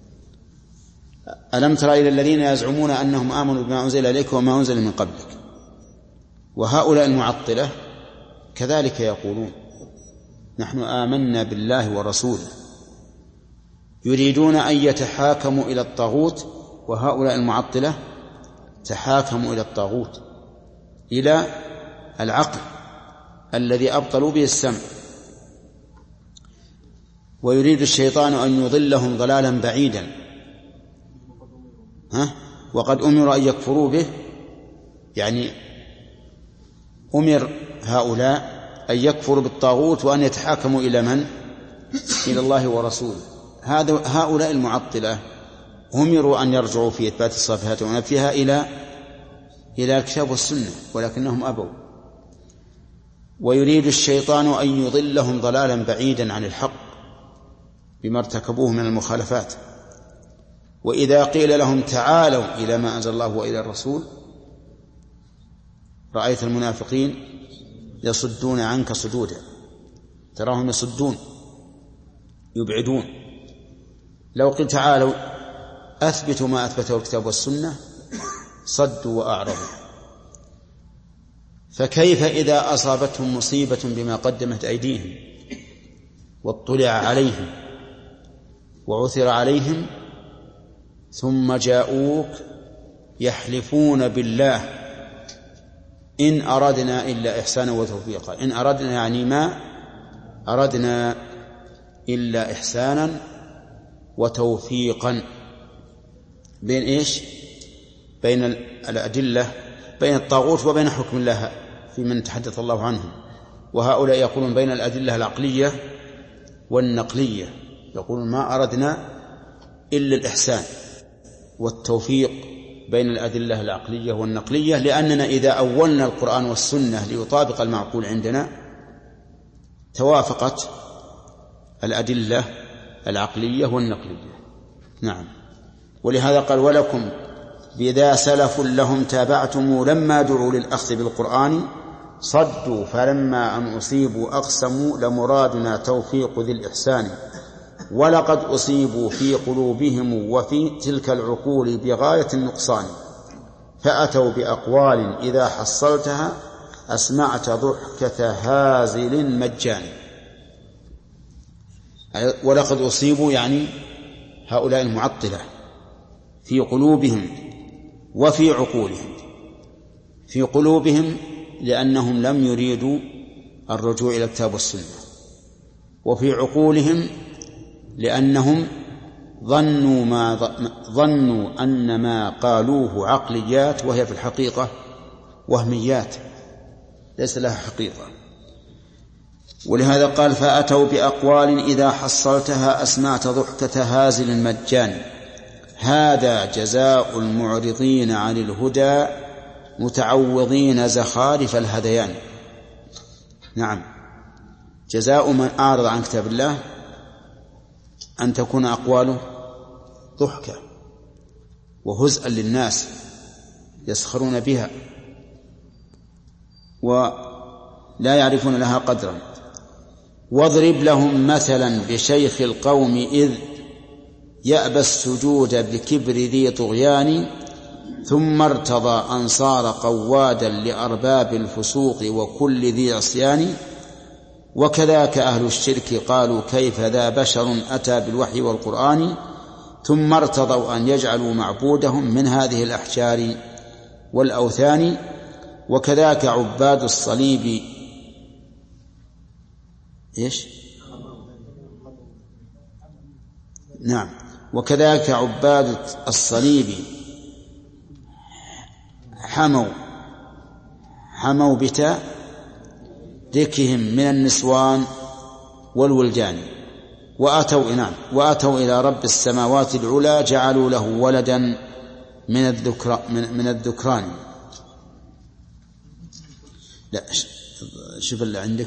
ألم تر إلى الذين يزعمون أنهم آمنوا بما أنزل إليك وما أنزل من قبلك. وهؤلاء المعطلة كذلك يقولون نحن آمنا بالله ورسوله، يريدون أن يتحاكموا إلى الطاغوت. وهؤلاء المعطلة تحاكموا إلى الطاغوت، إلى العقل الذي أبطلوا به السمع. ويريد الشيطان أن يضلهم ضلالا بعيدا. وقد أمر أن يكفروا به، يعني أمر هؤلاء أن يكفروا بالطاغوت وأن يتحاكموا إلى من؟ إلى الله ورسوله. هؤلاء المعطلة أمروا أن يرجعوا في إثبات الصفات ونفيها إلى الكتاب والسنة، ولكنهم أبوا. ويريد الشيطان أن يضلهم ضلالا بعيدا عن الحق بما ارتكبوه من المخالفات. وإذا قيل لهم تعالوا إلى ما أنزل الله وإلى الرسول رأيت المنافقين يصدون عنك صدودا، تراهم يصدون يبعدون. لو قلت تعالوا أثبتوا ما أثبته الكتاب والسنة صدوا وأعرضوا. فكيف إذا أصابتهم مصيبة بما قدمت أيديهم واطلع عليهم وعثر عليهم ثم جاءوك يحلفون بالله إن أردنا إلا إحسانا وتوفيقا. إن أردنا يعني ما أردنا إلا إحسانا وتوفيقا. بين إيش؟ بين الأدلة، بين الطاغوت وبين حكم الله في من تحدث الله عنهم. وهؤلاء يقولون بين الأدلة العقلية والنقلية، يقولون ما أردنا إلا الإحسان والتوفيق بين الأدلة العقلية والنقلية، لأننا إذا أولنا القرآن والسنة ليطابق المعقول عندنا توافقت الأدلة العقلية والنقلية. نعم. ولهذا قال ولكم بذا سلف لهم تابعتم لما دعوا للأخذ بالقرآن صدوا فلما أن أصيبوا أقسموا لمرادنا توفيق ذي الإحسان ولقد أصيبوا في قلوبهم وفي تلك العقول بغاية النقصان فأتوا بأقوال إذا حصلتها أسمعت ضحكة هازل مجان. ولقد أصيبوا يعني هؤلاء المعطلة في قلوبهم وفي عقولهم. في قلوبهم لأنهم لم يريدوا الرجوع إلى الكتاب والسنة، وفي عقولهم لأنهم ظنوا أن ما قالوه عقليات وهي في الحقيقة وهميات ليس لها حقيقة. ولهذا قال فأتوا بأقوال إذا حصلتها أسمعت ضحكة هازل مجان هذا جزاء المعرضين عن الهدى متعوضين زخارف الهذيان. نعم، جزاء من أعرض عن كتاب الله أن تكون أقواله ضحكة وهزءا للناس يسخرون بها ولا يعرفون لها قدرا. واضرب لهم مثلا بشيخ القوم إذ يأبى السجود بكبر ذي طغيان ثم ارتضى أن صار قوادا لأرباب الفسوق وكل ذي عصيان وكذاك أهل الشرك قالوا كيف ذا بشر أتى بالوحي والقرآن ثم ارتضوا أن يجعلوا معبودهم من هذه الأحجار والأوثان وكذاك عباد الصليب نعم وكذاك عباد الصليب حموا بتاركهم من النسوان والولدان وأتوا إلى رب السماوات العلى جعلوا له ولدا من الذكران. لا شوف اللي عندك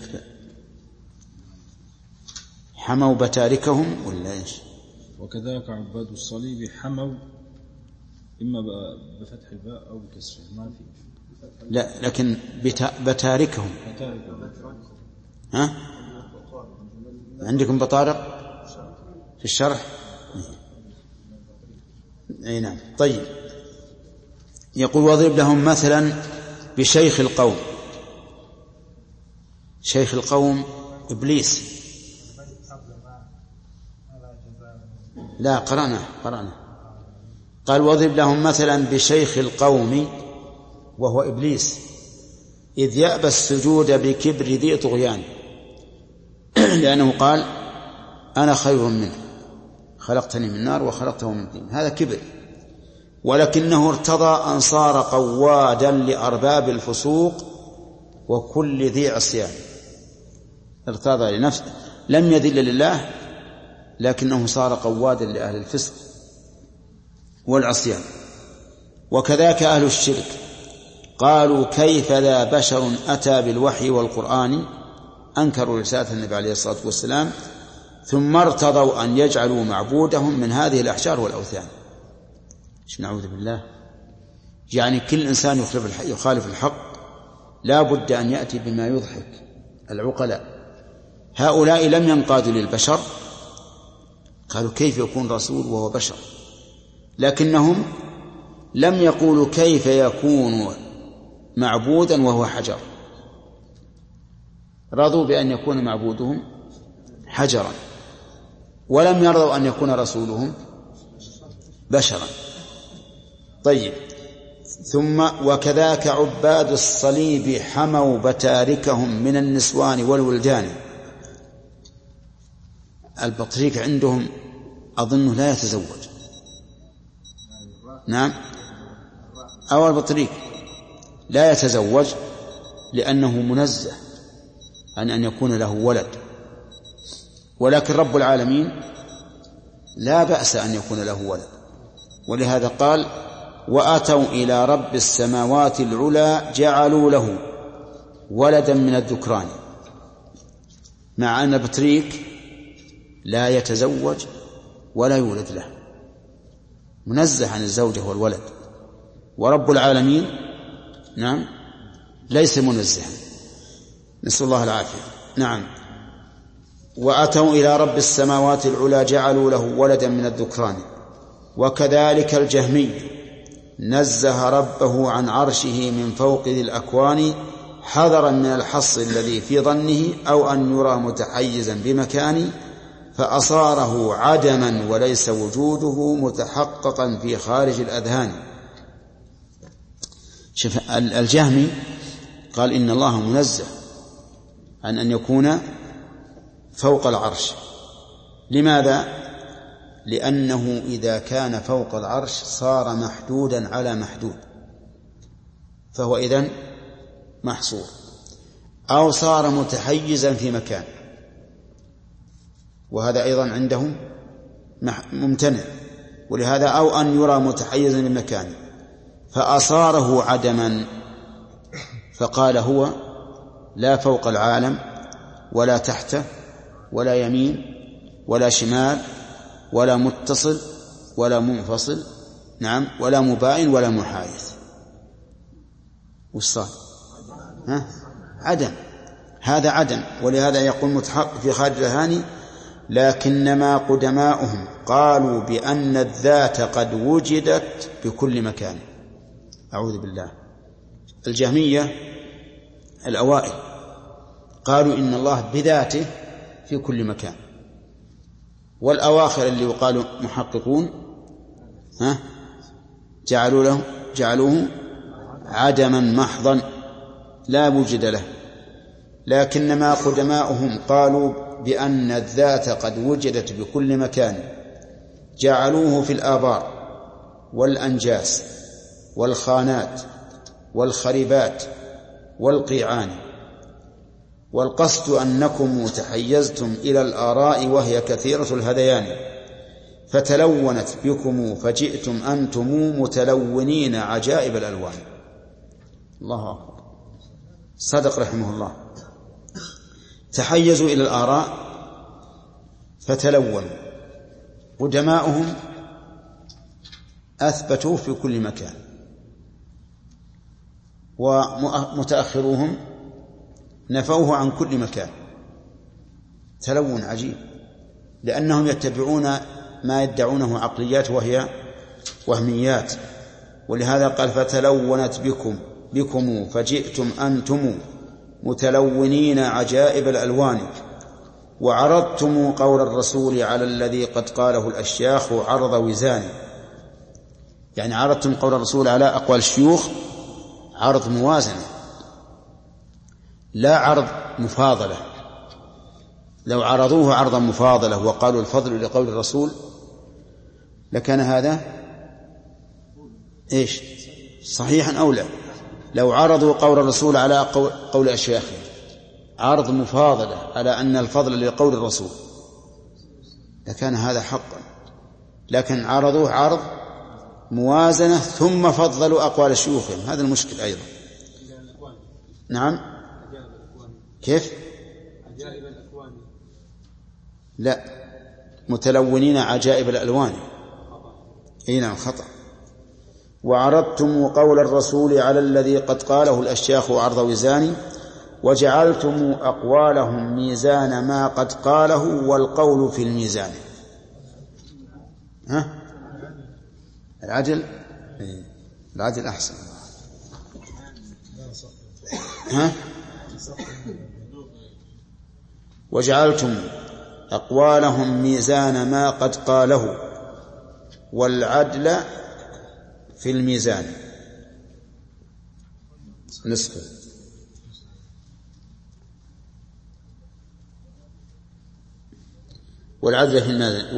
حموا بتاركهم ولا ايش؟ وكذلك عباد الصليب حموا إما بفتح الباء أو بكسرها ما في. لا لكن بتاركهم. ها عندكم بطارق في الشرح؟ أي نعم. طيب يقول واضرب لهم مثلا بشيخ القوم. شيخ القوم إبليس. لا قرأنا قال واضرب لهم مثلا بشيخ القوم وهو إبليس إذ يأبى السجود بكبر ذي طغيان لأنه قال أنا خير منه خلقتني من نار وخلقته من طين. هذا كبر. ولكنه ارتضى أن صار قوادا لأرباب الفسوق وكل ذي عصيان. ارتضى لنفسه لم يذل لله لكنه صار قوادا لأهل الفسق والعصيان. وكذاك أهل الشرك قالوا كيف ذا بشر أتى بالوحي والقرآن أنكروا رسالة النبي عليه الصلاة والسلام ثم ارتضوا أن يجعلوا معبودهم من هذه الأحجار والأوثان. نعوذ بالله. يعني كل إنسان يخالف الحق لا بد أن يأتي بما يضحك العقلاء. هؤلاء لم ينقادوا للبشر قالوا كيف يكون رسول وهو بشر، لكنهم لم يقولوا كيف يكون معبودا وهو حجر. رضوا بأن يكون معبودهم حجرا ولم يرضوا أن يكون رسولهم بشرا. طيب ثم وكذاك عباد الصليب حموا بتاركهم من النسوان والولدان. البطريق عندهم أظنه لا يتزوج. نعم أو البطريق لا يتزوج لأنه منزه عن أن يكون له ولد، ولكن رب العالمين لا بأس أن يكون له ولد، ولهذا قال وأتوا إلى رب السماوات العلى جعلوا له ولدا من الذكران، مع أن البطريق لا يتزوج ولا يولد له، منزه عن الزوجة والولد، ورب العالمين نعم ليس منزها، نسأل الله العافية. نعم. وأتوا إلى رب السماوات العلى جعلوا له ولدا من الذكران. وكذلك الجهمي نزه ربه عن عرشه من فوق ذي الأكوان حذرا من الحص الذي في ظنه أو أن يرى متحيزا بمكان، فأصاره عدما وليس وجوده متحققا في خارج الأذهان. شوف الجهمي قال إن الله منزه عن أن يكون فوق العرش. لماذا؟ لأنه إذا كان فوق العرش صار محدودا على محدود، فهو إذن محصور، أو صار متحيزا في مكان، وهذا أيضا عندهم ممتنع، ولهذا أو أن يرى متحيزا في مكان، فأصاره عدما، فقال هو لا فوق العالم ولا تحته ولا يمين ولا شمال ولا متصل ولا منفصل، نعم، ولا مباين ولا محايث. وش صار؟ عدم، هذا عدم، ولهذا يقول متحقق في خارج الأذهان. لكنما قدماؤهم قالوا بأن الذات قد وجدت بكل مكان. أعوذ بالله. الجهمية الأوائل قالوا إن الله بذاته في كل مكان، والأواخر اللي يقالوا محققون جعلوه عدما محضا لا وجد له. لكنما قدماؤهم قالوا بأن الذات قد وجدت بكل مكان، جعلوه في الآبار والأنجاس والخانات والخربات والقيعان، والقصد أنكم تحيزتم إلى الآراء وهي كثيرة الهذيان، فتلونت بكم فجئتم أنتم متلونين عجائب الألوان. الله أكبر. صدق رحمه الله. تحيزوا إلى الآراء فتلونوا. قدماؤهم أثبتوا في كل مكان، ومتأخروهم نفوه عن كل مكان. تلون عجيب، لأنهم يتبعون ما يدعونه عقليات وهي وهميات، ولهذا قال فتلونت بكم فجئتم أنتم متلونين عجائب الألوان، وعرضتم قول الرسول على الذي قد قاله الأشياخ عرض وزان. يعني عرضتم قول الرسول على أقوال الشيوخ عرض موازنة، لا عرض مفاضلة. لو عرضوه عرضا مفاضلة وقالوا الفضل لقول الرسول لكان هذا صحيحا أو لا. لو عرضوا قول الرسول على قول أشياخه عرض مفاضلة على أن الفضل لقول الرسول لكان هذا حقا، لكن عرضوه عرض موازنة ثم فضلوا أقوال شيوخهم. هذا المشكل أيضا. نعم. كيف؟ لا، متلونين عجائب الألوان. نعم، خطأ. وعرضتم قول الرسول على الذي قد قاله الأشياخ عرض وزان، وجعلتم أقوالهم ميزان ما قد قاله والقول في الميزان. العدل أحسن. وجعلتم أقوالهم ميزان ما قد قاله والعدل في الميزان نصفه. والعدل في الميزان.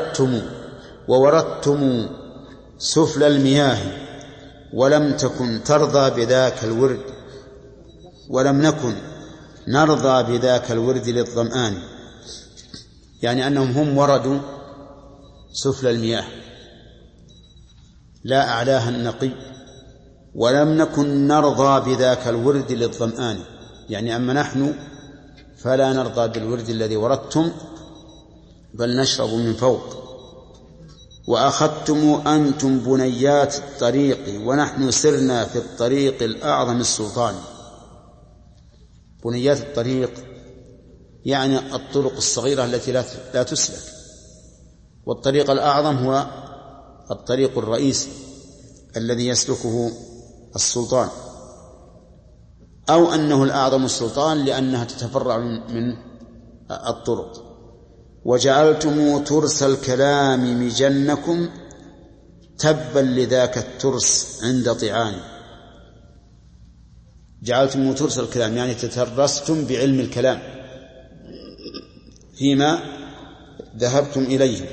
ووردتم سفل المياه ولم تكن ترضى بذاك الورد، ولم نكن نرضى بذاك الورد للظمآن، يعني أنهم هم وردوا سفل المياه لا أعلاها النقي، ولم نكن نرضى بذاك الورد للظمآن، يعني أما نحن فلا نرضى بالورد الذي وردتم بل نشرب من فوق. وأخذتم أنتم بنيات الطريق ونحن سرنا في الطريق الأعظم السلطان. بنيات الطريق يعني الطرق الصغيرة التي لا تسلك، والطريق الأعظم هو الطريق الرئيسي الذي يسلكه السلطان، أو أنه الأعظم السلطان لأنها تتفرع من الطرق. وجعلتم ترس الكلام مجنكم تبا لذاك الترس عند طعان. جعلتم ترس الكلام يعني تترستم بعلم الكلام فيما ذهبتم إليه.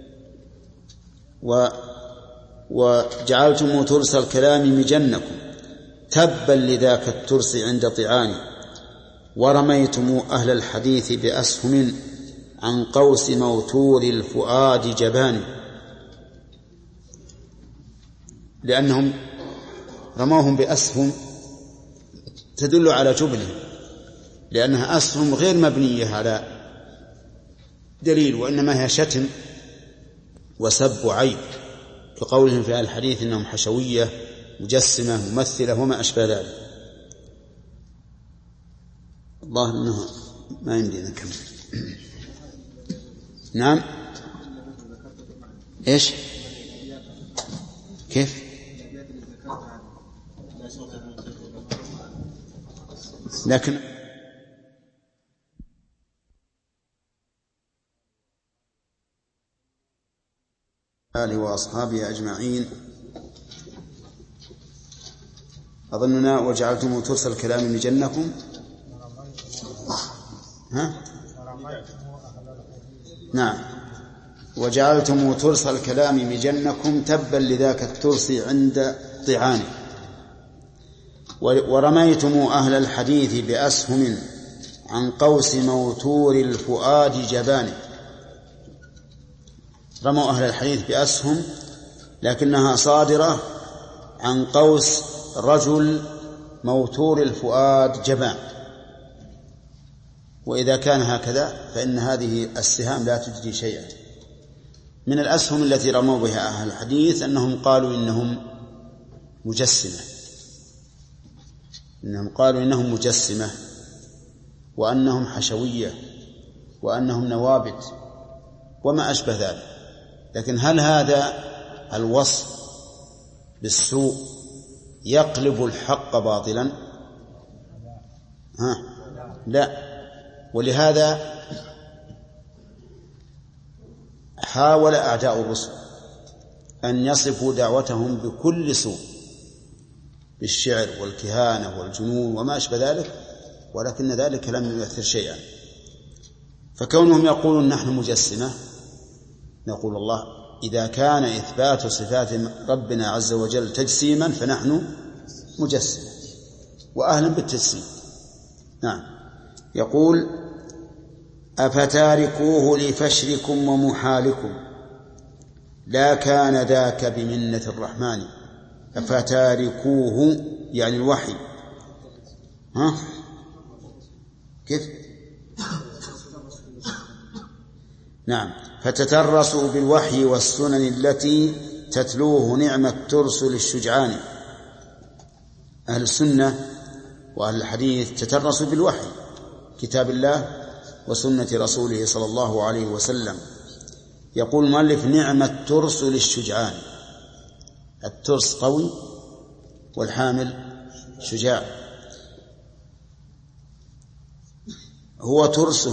وجعلتم ترس الكلام مجنكم تبا لذاك الترس عند طعان. ورميتم أهل الحديث بأسهم عن قوس موتور الفؤاد جبان. لأنهم رموهم بأسهم تدل على جبنهم، لأنها أسهم غير مبنية على دليل، وإنما هي شتم وسب وعيب، كقولهم في الحديث إنهم حشوية مجسمة ممثلة وما أشبه ذلك. الله إنه ما يمدينا نكمل. نعم. إيش كيف لكن آله وأصحابه أجمعين. أظننا وجعلتم ترس الكلام مجنكم نعم. وجعلتم ترس الكلام مجنكم تبا لذاك الترس عند طعانه. ورميتم أهل الحديث بأسهم عن قوس موتور الفؤاد جبانه. رموا أهل الحديث بأسهم لكنها صادرة عن قوس رجل موتور الفؤاد جبان، وإذا كان هكذا فإن هذه السهام لا تجدي شيئا. من الأسهم التي رموا بها أهل الحديث أنهم قالوا إنهم مجسمة، وأنهم حشوية، وأنهم نوابت وما أشبه ذلك. لكن هل هذا الوصف بالسوء يقلب الحق باطلا؟ لا. ولهذا حاول أعداء الرسل أن يصفوا دعوتهم بكل سوء، بالشعر والكهانة والجنون وما أشبه ذلك، ولكن ذلك لم يؤثر شيئا. فكونهم يقولون نحن مجسمة، نقول الله إذا كان إثبات صفات ربنا عز وجل تجسيما فنحن مجسمة وأهلا بالتجسيم. نعم. يقول أفتاركوه لفشركم ومحالكم لا كان ذاك بمنة الرحمن. أفتاركوه يعني الوحي. كيف؟ نعم. فتترسوا بالوحي والسنن التي تتلوه نعم الترس للشجعان. أهل السنة وأهل الحديث تترسوا بالوحي، كتاب الله وسنة رسوله صلى الله عليه وسلم. يقول المؤلف نعم الترس للشجعان. الترس قوي والحامل شجاع. هو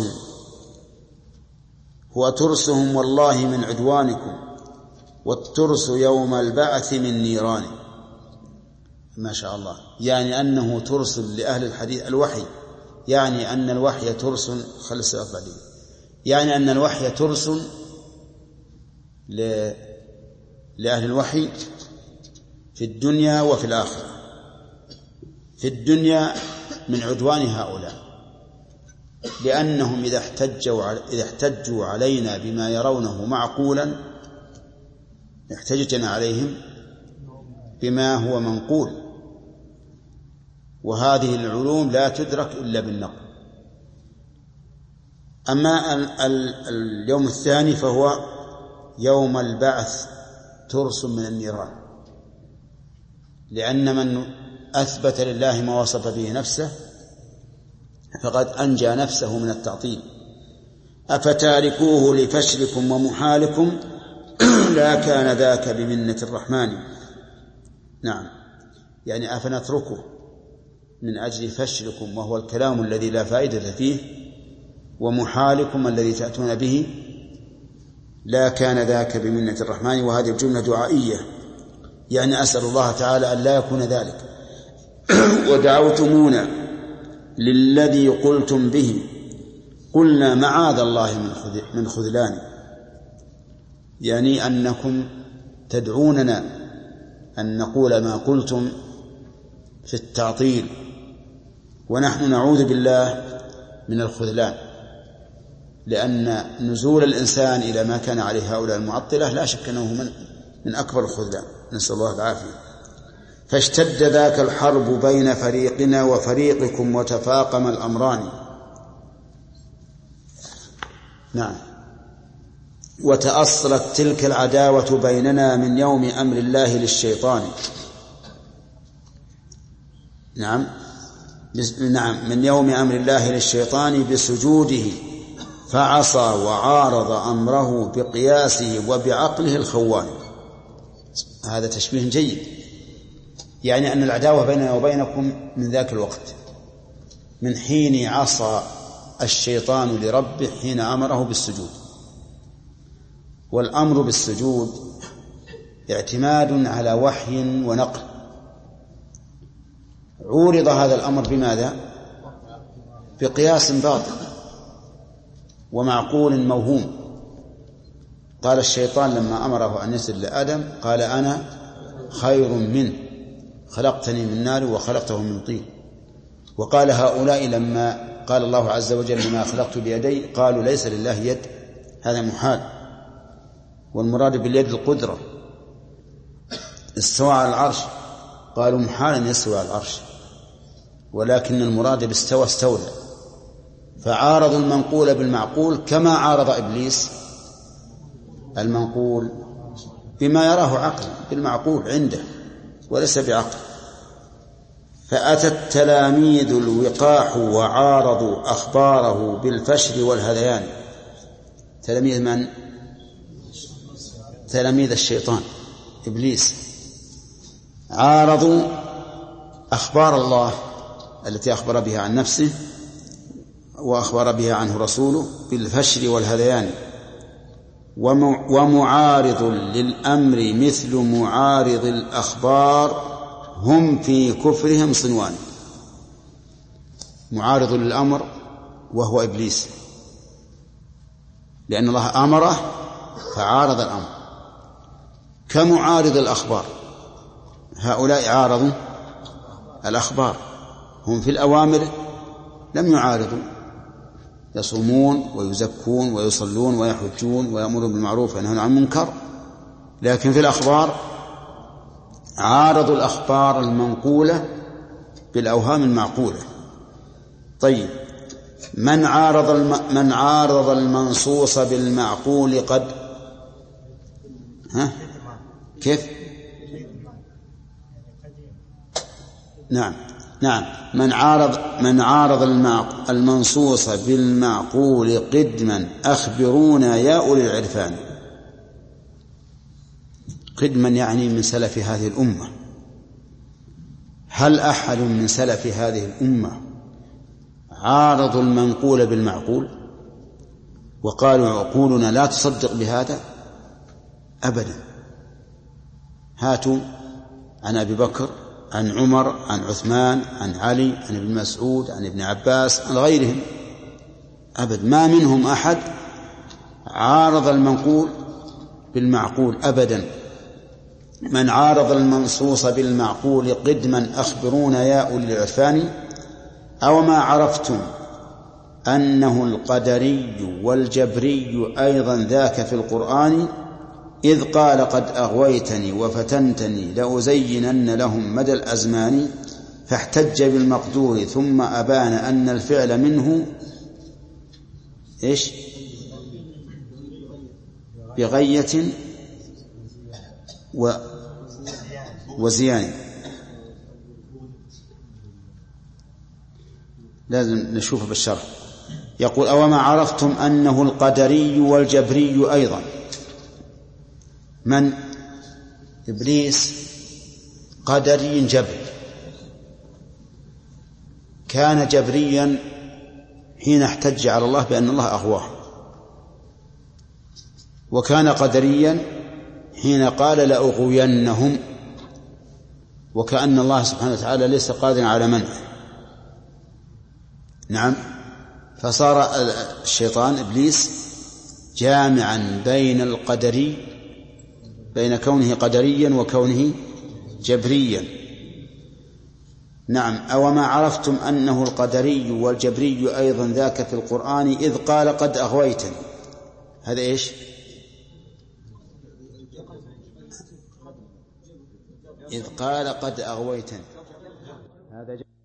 ترسهم والله من عدوانكم، والترس يوم البعث من نيران. ما شاء الله. يعني أنه ترس لأهل الحديث الوحي، يعني أن الوحي ترس يعني أن الوحي ترس لأهل الوحي في الدنيا وفي الآخرة. في الدنيا من عدوان هؤلاء، لأنهم إذا احتجوا علينا بما يرونه معقولا احتججنا عليهم بما هو منقول، وهذه العلوم لا تدرك إلا بالنقل. أما اليوم الثاني فهو يوم البعث ترس من النيران، لأن من أثبت لله ما وصف به نفسه فقد أنجى نفسه من التعطيل. أفتاركوه لفشلكم ومحالكم لا كان ذاك بمنة الرحمن. نعم، يعني أفنتركه من أجل فشلكم وهو الكلام الذي لا فائدة فيه، ومحالكم الذي تأتون به لا كان ذاك بمنة الرحمن. وهذه الجملة دعائية، يعني أسأل الله تعالى أن لا يكون ذلك. ودعوتمونا للذي قلتم به قلنا معاذ الله من خذلان، يعني أنكم تدعوننا أن نقول ما قلتم في التعطيل، ونحن نعوذ بالله من الخذلان، لأن نزول الإنسان إلى ما كان عليه هؤلاء المعطلة لا شك أنه من أكبر الخذلان، نسأل الله العافية. فاشتد ذاك الحرب بين فريقنا وفريقكم وتفاقم الأمران. نعم. وتأصلت تلك العداوة بيننا من يوم أمر الله للشيطان. نعم من يوم أمر الله للشيطان بسجوده فعصى وعارض أمره بقياسه وبعقله الخوان. هذا تشبيه جيد، يعني أن العداوة بيننا وبينكم من ذاك الوقت، من حين عصى الشيطان لربه حين أمره بالسجود. والأمر بالسجود اعتماد على وحي ونقل. عورض هذا الأمر بماذا؟ بقياس باطل ومعقول موهوم. قال الشيطان لما أمره أن يسجد لآدم قال أنا خير منه خلقتني من نار وخلقته من طين. وقال هؤلاء لما قال الله عز وجل ما خلقت بيدي قالوا ليس لله يد، هذا محال، والمراد باليد القدرة. استوى على العرش قالوا محال أن يستوى على العرش، ولكن المراد باستوى استولى. فعارضوا المنقول بالمعقول كما عارض إبليس المنقول بما يراه عقلا بالمعقول عنده وليس بعقل. فأتى التلاميذ الوقاح وعارضوا أخباره بالفشل والهذيان. تلاميذ من؟ تلاميذ الشيطان إبليس. عارضوا أخبار الله التي أخبر بها عن نفسه وأخبر بها عنه رسوله بالفشل والهذيان. ومعارض للأمر مثل معارض الأخبار هم في كفرهم صنوان. معارض للأمر وهو إبليس، لأن الله أمره فعارض الأمر. كمعارض الأخبار، هؤلاء عارضوا الأخبار، هم في الأوامر لم يعارضوا، يصومون ويزكون ويصلون ويحجون ويأمرون بالمعروف وينهون عن المنكر، لكن في الأخبار عارضوا الأخبار المنقولة بالأوهام المعقولة. طيب، من عارض المنصوص بالمعقول قد كيف؟ نعم من عارض المنصوص بالمعقول قدما أخبرونا يا أولي العرفان. قدما يعني من سلف هذه الأمة. هل أحد من سلف هذه الأمة عارضوا المنقول بالمعقول وقالوا عقولنا لا تصدق بهذا؟ أبدا. هاتوا عن أبي بكر، عن عمر، عن عثمان، عن علي، عن ابن مسعود، عن ابن عباس، عن غيرهم، أبد ما منهم أحد عارض المنقول بالمعقول أبدا. من عارض المنصوص بالمعقول قدما أخبرونا يا أولي العرفان. أو ما عرفتم أنه القدري والجبري أيضا ذاك في القرآن إذ قال قد أغويتني وفتنتني لأزينن لهم مدى الأزمان فاحتج بالمقدور ثم أبان أن الفعل منه إيش بغية وزيان. لازم نشوفه بالشرح. يقول أوما عرفتم أنه القدري والجبري أيضا. من؟ إبليس قدري جبري، كان جبريا حين احتج على الله بأن الله أغواه، وكان قدريا حين قال لأغوينهم، وكأن الله سبحانه وتعالى ليس قادرا على منعه. نعم، فصار الشيطان إبليس جامعا بين القدري، بين كونه قدريا وكونه جبريا. نعم. أوما عرفتم أنه القدري والجبري أيضا ذاك في القرآن إذ قال قد أغويتني. هذا إيش؟ إذ قال قد أغويتني، هذا